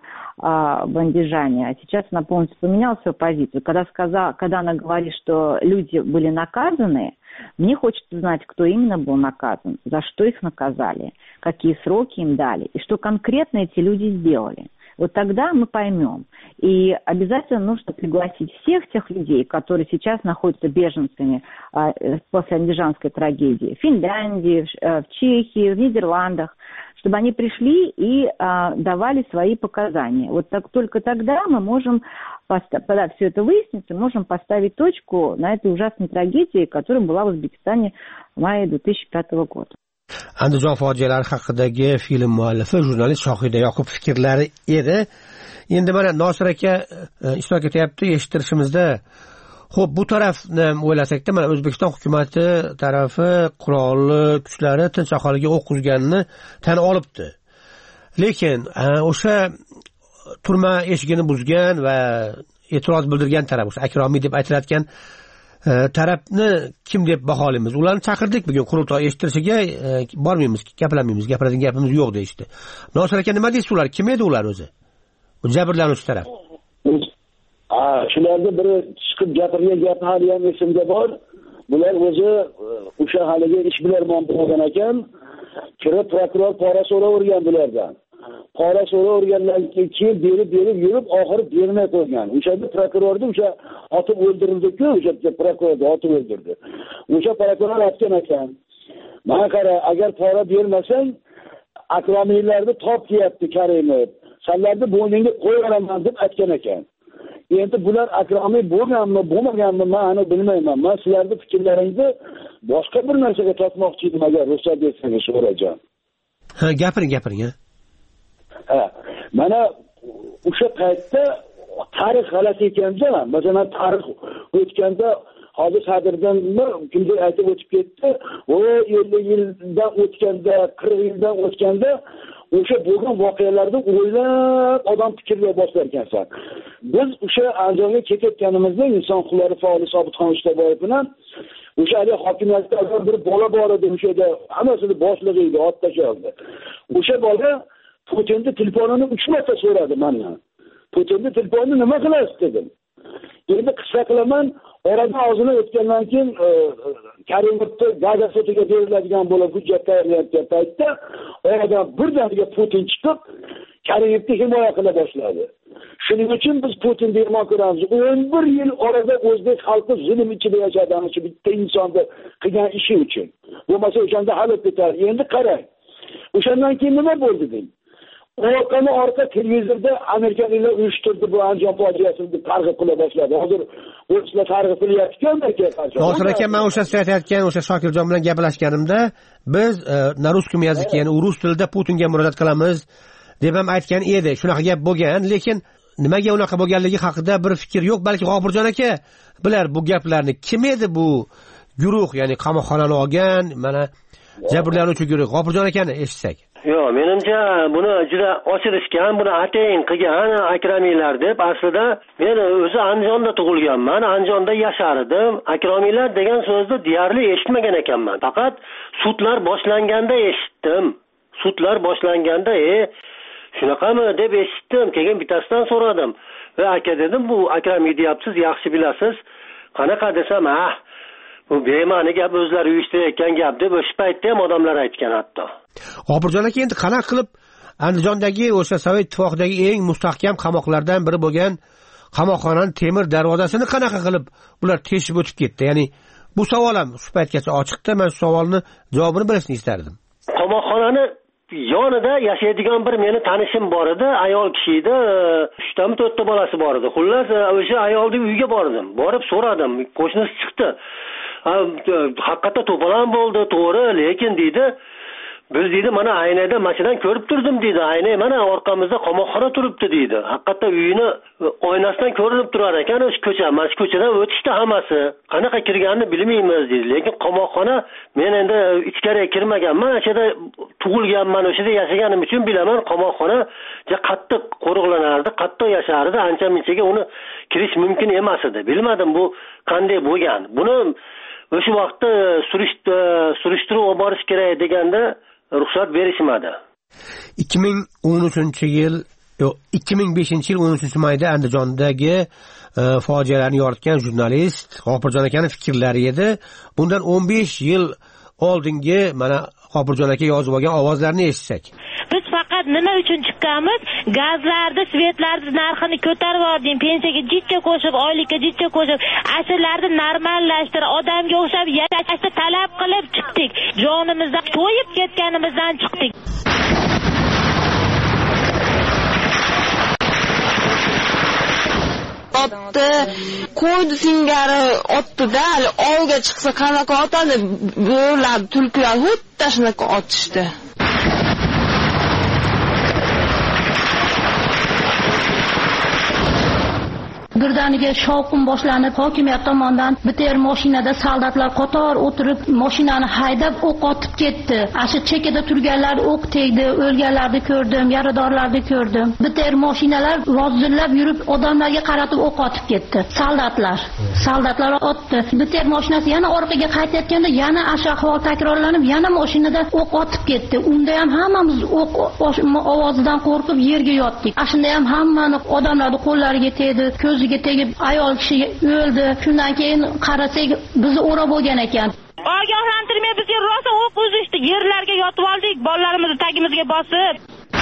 в Андижане, а сейчас она полностью поменяла свою позицию. Когда она говорит, что люди были наказаны, мне хочется знать, кто именно был наказан, за что их наказали, какие сроки им дали, и что конкретно эти люди сделали. Вот тогда мы поймем. И обязательно нужно пригласить всех тех людей, которые сейчас находятся беженцами после андижанской трагедии. В Финляндии, в Чехии, в Нидерландах, чтобы они пришли и давали свои показания. Вот только тогда мы можем, когда все это выяснится, можем поставить точку на этой ужасной трагедии, которая была в Узбекистане в мае 2005 года. Andijon fojialari haqidagi film muallifi jurnalist Shohida Yoqub fikrlari edi. Endi mana Nosir aka ishtirok etyapti eshittirishimizda. Xo'p, bu tarafni o'ylasak-da, mana O'zbekiston hukumati tarafi qurolli kuchlari tinch aholiga o'q uzganini tan olibdi. Lekin o'sha turma eshigini buzgan va e'tiroz bildirgan taraf, o'sha akromiy deb aytilayotgan tarafni kim deb baholaymiz? Ularni chaqirdik bugun qurultoy eshittirishiga, bormaymiz, gapiramiz, gapiradigan gapimiz yo'q deyishdi. Nosir aka, nima deysiz ular? Kim edi ular o'zi? Bu jabrlanuvchi taraf. Shularni biri chiqib gapirgan gapi hali ham esimda bor. Bular o'zi o'sha haligi ishbilarmon bo'lgan ekan, kirib prokuror pora so'ravergan bulardan. Pora so'ravergandan keyin berib yurib oxiri bermay qo'ygan. O'shada prokurorni o'sha otib o'ldirildi-ku, o'sha prokurorni otib o'ldirdi. O'sha prokuror aytgan ekan, "Mana qara, agar pora bermasang, akromiylarni top kiyapti Karimov. Sanlarni bo'yningga qo'yaraman" deb aytgan ekan. Endi bular akromiy bo'lganmi, bo'lmaganmi, men uni bilmayman. Men sizlarning fikrlaringizni boshqa bir narsaga tortmoqchi edim, agar ruxsat etsangiz so'rajon. Ha, gapiring. Ha, mana o'sha paytda tarix g'alati ekanda, masalan, tarix o'tganda hozir Sadirdan kimdir aytib o'tib ketdi, o 50 yildan o'tganda, 40 yildan o'tganda o'sha bo'lgan voqealarni o'ylab odam fikrlay boshlar ekansan. Biz o'sha Andijonga ketayotganimizda inson huquqlari faoli Sobitxon Ishtaboyev bilan o'sha hali hokimiyatda bir bola bor edi, o'sha yerda hammasini boshlig'i edi, ot tashladi. O'sha bola Putinni telefonini 3 marta so'radi mendan. Putinni telefonini nima qilasiz dedim. Endi qissa qilaman, oradan og'zini o'tgandan keyin Karimovni gazetiga beriladigan bo'lib hujjat tayyorlayotgan paytda oradan birdaniga Putin chiqib Karimovni himoya qila boshladi. Shuning uchun biz Putinni himoya qilamiz. 11 yil orada o'zbek xalqi zulm ichida yashadi, ana shu bitta insonni qilgan ishi uchun. Bo'lmasa o'shanda hal etib ketar. Endi qarang. O'shandan keyin nima bo'ldi deng? Orqa televizorda amerikaliklar uyushtirdi bu Andijon fojiasini targ'ib qila boshladi. Hozir o'zlar targ'ib qilyapti-ku. Nosir aka, men o'sha siz aytayotgan o'sha Shokirjon bilan gaplashganimda biz na russkiy yozyaki, ya'ni rus tilida Putinga murojaat qilamiz deb ham aytgan edi. Shunaqa gap bo'lgan, lekin nimaga unaqa bo'lganligi haqida bir fikr yo'q. Balki G'ofurjon aka bilar bu gaplarni. Kim edi bu guruh, ya'ni qamoqxonani olgan, mana jabrlanuvchi guruh? G'ofurjon akani eshitsak. Yo'q, menimcha buni juda oshirishgan, buni atayin qilgan akromiylar deb. Aslida men o'zi Andijonda tug'ilganman, Andijonda yashardim. Akromiylar degan so'zni deyarli eshitmagan ekanman. Faqat sudlar boshlanganda eshitdim. Sudlar boshlanganda, shunaqami deb eshitdim. Keyin bittasidan so'radim. Va aka dedim, bu akramiy deyapsiz, yaxshi bilasiz. Qanaqa desam, bu bema'ni gap, o'zlari uyushtirayotgan gap deb o'sha paytda ham odamlar aytgan hatto. G'ofurjon aka, endi qanaqa qilib Andijondagi o'sha Sovet ittifoqidagi eng mustahkam qamoqlardan biri bo'lgan qamoqxonaning temir darvozasini qanaqa qilib bular teshib o'tib ketdi? Ya'ni bu savol ham shu paytgacha ochiqda. Men shu savolni javobini bilishni istardim. Qamoqxonani yonida yashaydigan bir meni tanishim bor edi, ayol kishi edi, 3 ta 4 ta bolasi bor edi. Xullas, o'sha ayolning uyiga bordim. Borib so'radim, qo'shnisi chiqdi. Haqiqatda to'polon bo'ldi, to'g'ri, lekin deydi, biz deydi, mana aynada mashinadan ko'rib turdim deydi. Ayna mana orqamizda qamoqxona turibdi deydi. Haqiqatda uyini oynasidan ko'rinib turar ekan, o'sha ko'cha, mana shu ko'chadan o'tishdi hammasi. Qanaqa kirganini bilmaymiz deydi. Lekin qamoqxona, men endi ichkariga kirmaganman, o'shada tug'ilganman, o'shada yashaganim uchun bilaman, qamoqxona qattiq qo'riqlanardi, qattiq yashardi, ancha-munchaga uni kirish mumkin emas edi. Bilmadim bu qanday bo'lgan. Buni o'sha vaqtda surishtiruv olib borish kerak deganda ruxsat berishmadi. 2005-yil 13-mayda Andijondagi fojialarni yoritgan jurnalist G'ofurjon akaning fikrlari edi. Bundan 15 yil oldingi mana G'ofurjon aka yozib olgan ovozlarni eshitsak. Biz faqat nima uchun chiqqanmiz? Gazlarni, svetlarni narxini ko'tarib yubordim, pensiyaga jichcha qo'shib, oylikka jichcha qo'shib, asrlarni normallashtirib, odamga o'xshab yashashni talab qilib chiqdik. Jonimizdan to'yib ketganimizdan chiqdik. Otdi, qo'ydi singari otdi-da, ovga chiqsa qanaqa otadi? Bo'lar, tulkilar xuddi shunaqa otishdi. birdaniga shovqin boshlanib, hokimiyat tomonidan bitta mashinada soldatlar qator o'tirib, mashinani haydab o'q otib ketdi. Ashu chekada turganlar o'q tegdi, o'lganlarni ko'rdim, yaradorlarni ko'rdim. Bitta mashinalar ro'zillab yurib, odamlarga qaratib o'q otib ketdi. Soldatlar otdi. Bitta mashinasi yana orqaga qaytayotganda yana ashu ahvol takrorlanib, yana mashinada o'q otib ketdi. Unda ham hammamiz o'q ovozidan qo'rqib yerga yotdik. Shunda ham hammani odamlarning qo'llariga tegdi, ko'ziga tegib, ayol kishi o'ldi. Shundan keyin qarasak, bizni o'rab bo'lgan ekan. Ogohlantirmay bizga rosa o'q uzishdi. Yerlarga yotib oldik, bolalarimizni tagimizga bosib.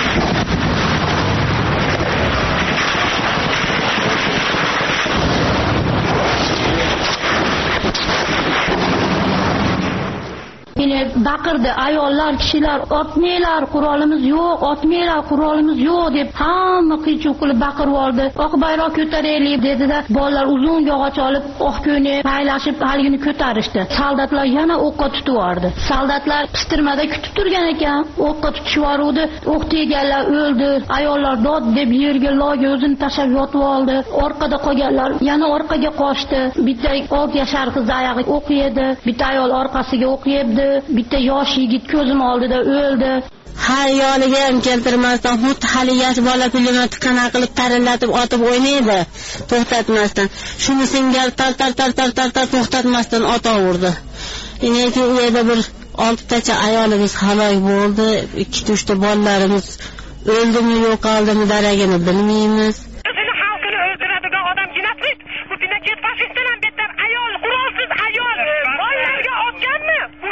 Baqirdi ayollar, kishilar, otmanglar, qurolimiz yo'q deb hamma qiy-chuv qilib baqirib oldi. Oq bayroq ko'taraylik dedida, bolalar uzun yog'och olib, oq ko'yni paylashib haligini ko'tarishdi. Soldatlar yana o'qqa tutib yubordi. Soldatlar pistirmada kutib turgan ekan, o'qqa tutib yubordi. O'q teganlar o'ldi. Ayollar dod deb yerga loga o'zini tashab yotib oldi. Orqada qolganlar yana orqaga qochdi. Bitta 6 yashar qiz oyog'i o'q yedi, bitta ayol orqasiga o'q yebdi. Bitta yosh yigit ko'zim oldida o'ldi. Har yoniga ham keltirmasdan, xuddi hali yosh bola pulemyot qana qilib tarillatib otib o'ynaydi, to'xtatmasdan. Shuni singar tar to'xtatmasdan otaverdi. Keyin u yerda bir 6 tacha ayolimiz halok bo'ldi, 2-3 ta bolalarimiz o'ldimi yo'qoldimi daragini bilmaymiz. O'zini xalqini o'ldiradigan odam jinafrit. Bu dinakit faşistdan ham betar ayol, qurolsiz ayol. Bolalarga otganmi? Bu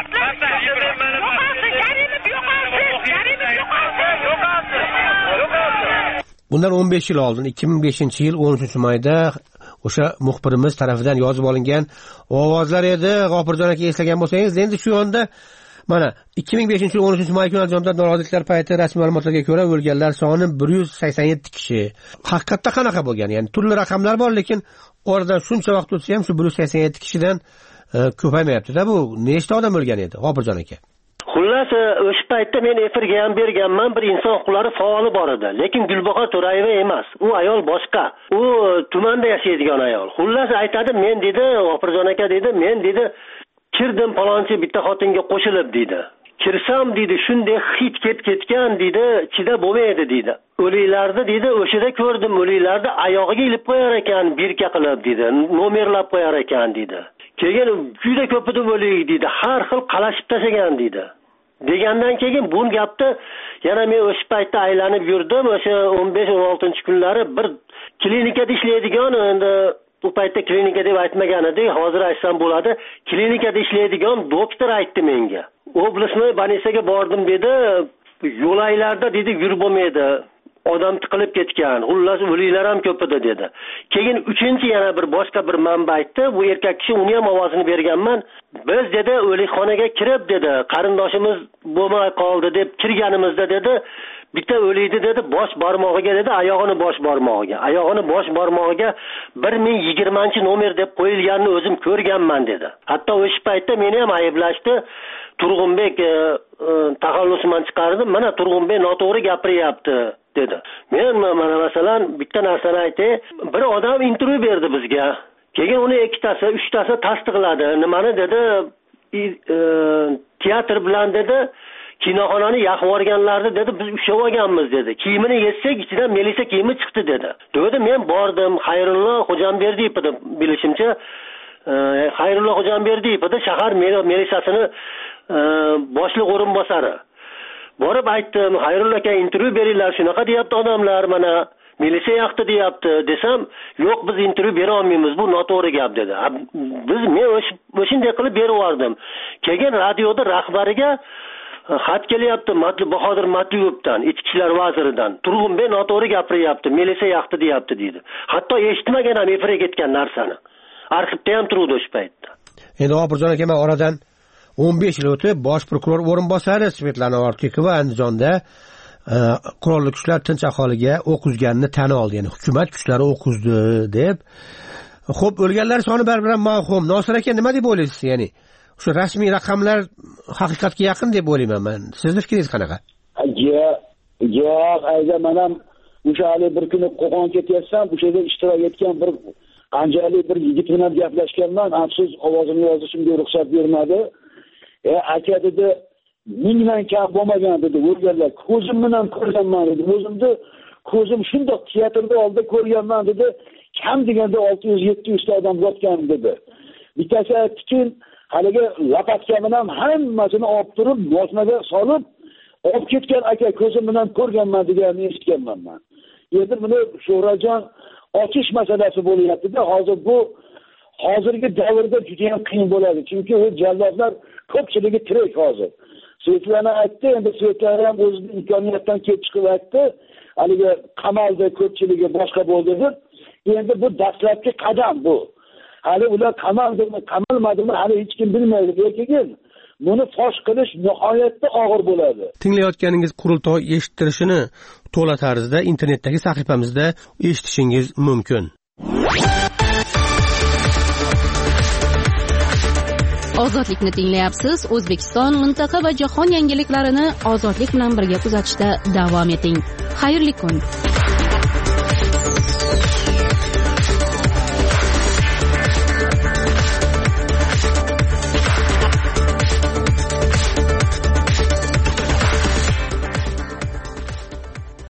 Bundan 15 yil oldin 2005-yil 13-mayda o'sha muxbirimiz tarafidan yozib olingan ovozlar edi. G'ofirjon aka eslagan bo'lsangiz, endi shu yonda mana 2005-yil 13-may kuni Andijonda noroziliklar payti rasmiy ma'lumotlarga ko'ra o'lganlar soni 187 kishi. Haqiqatda qanaqa bo'lgan? Ya'ni turli raqamlar bor, lekin oradan shuncha vaqt o'tsa ham shu 187 kishidan ko'paymayapti-da. Bu nechta odam o'lgan edi, G'ofirjon aka? Xullas, o'sha paytda men efirga ham berganman, bir inson huquqlari faoli bor edi, lekin Gulbahor To'rayeva emas. U ayol boshqa. U tumanda yashaydigan ayol. Xullas aytadi, men dedi, G'ofirjon aka dedi, men dedi, kirdim palonchi bitta xotinga qo'shilib dedi. Kirsam dedi, shunday hid ketgan dedi, chida bo'lmaydi dedi. O'liklarni dedi, o'shada ko'rdim, o'liklarni oyog'iga ilib qo'yar ekan, birka qilib dedi, nomerlab qo'yar ekan dedi. Keyin juda ko'p edi o'lik dedi, har xil qalashib tashagan dedi. Degandan keyin bu gapni yana men o'sha paytda aylanib yurdim, o'sha 15-16-kunlari bir klinikada ishlaydigan, endi bu paytda klinika deb aytmagan edi, hozir aytsam bo'ladi. Klinikada ishlaydigan doktor aytdi menga. Oblastnoy больницаga bordim dedi, yo'laylarda dedi yurib bo'lmaydi. Odam tiqilib ketgan. Xullas o'liklar ham ko'p edi dedi. Keyin 3-chi yana bir boshqa bir manba aytdi. Bu erkak kishi uni ham ovozini berganman. Biz dedi o'likxonaga kirib dedi, qarindoshimiz bo'lmay qoldi deb kirganimizda dedi, bitta o'likdi dedi, bosh barmog'iga dedi, oyog'ini bosh barmog'iga 1020-nomer deb qo'yilganini o'zim ko'rganman dedi. Hatto o'sha paytda meni ham ayblashdi. Turg'unbek taxallusman chiqardim. Mana Turg'unbek noto'g'ri gapiryapti dedi. Men mana masalan bitta narsani aytay, bir odam intervyu berdi bizga. Keyin uni 2tasi, 3tasi tasdiqladi. Nimani dedi? Teatr bilan dedi, kinoxonani yoqib yuborganlarni dedi, biz ushlab olganmiz dedi. Kiyimini yetsak, ichidan Melisa kiyimi chiqdi dedi. Dedi, men bordim, Xayrullo Xo'jamberdiyev edi bilishimcha. Xayrullo Xo'jamberdiyev edi, shahar merisasini boshliq o'rinbosari. Borib aytdim, Xayrullo aka intervyu beringlar, shunaqa deyapti odamlar, mana militsiya yoqdi deyapti desam, yo'q biz intervyu bera olmaymiz, bu noto'g'ri gap dedi. Men o'shinday qilib berib yubordim. Keyin radioda rahbariga xat kelyapti, Bahodir Matliyevdan, ichki ishlar vaziridan. Turg'unbek noto'g'ri gapiryapti, militsiya yoqdi deyapti deydi. Hatto eshitmagan ham efirga ketgan narsani. Arxivda ham turuvdi o'sha paytda. Endi G'ofirjon aka, men oradan 15 yil o'tib bosh prokuror o'rinbosari Svetlana Ortiqova Andijonda qurolli kuchlar tinch aholiga o'q uzganini tan oldi. Ya'ni hukumat kuchlari o'q uzdi deb. Xo'p, o'lganlar soni bir-biran ma'lum. Nosir aka, nima deb o'ylaysiz? Ya'ni shu rasmiy raqamlar haqiqatga yaqin deb o'ylayman men. Sizning fikringiz qanaqa? Yo'q, ayda men ham o'sha hali bir kuni Qo'qon ketyapsam, o'sha yerda ishtirok etgan bir anjalik bir yigit bilan gaplashganman. Afsus, ovozini yozishimga ruxsat bermadi. Aka dedi, mingdan kam bo'lmagan dedi, o'lganlar. Ko'zim bilan ko'rganman dedi. O'zimni ko'zim shundoq teatrda oldida ko'rganman dedi. Kam deganda 600-700 ta odam yotgan dedi. Bittasi aytdiki, haligi lapatka bilan hammasini olib turib, mashinaga solib, olib ketgan aka ko'zim bilan ko'rganman deganini eshitganman men. Endi buni Sho'rajon ochish masalasi bo'lyapti-da. Hozirgi davrda juda ham qiyin bo'ladi. Chunki u jallodlar ko'pchiligi tirik hozir. Svetlana aytdi, endi Svetlana ham o'zining imkoniyatdan kelib chiqib aytdi. Haligi qamalda ko'pchiligi boshqa bo'ldi deb. Endi bu dastlabki qadam bu. Hali ular qamaldimi, qamalmadimi hali hech kim bilmaydi. Lekin buni fosh qilish nihoyatda og'ir bo'ladi. Tinglayotganingiz qurultoy eshittirishini to'la tarzda internetdagi sahifamizda eshitishingiz mumkin. Ozodlikni tinglayapsiz. O'zbekiston, mintaqa va jahon yangiliklarini ozodlik bilan birga kuzatishda davom eting. Xayrli kun.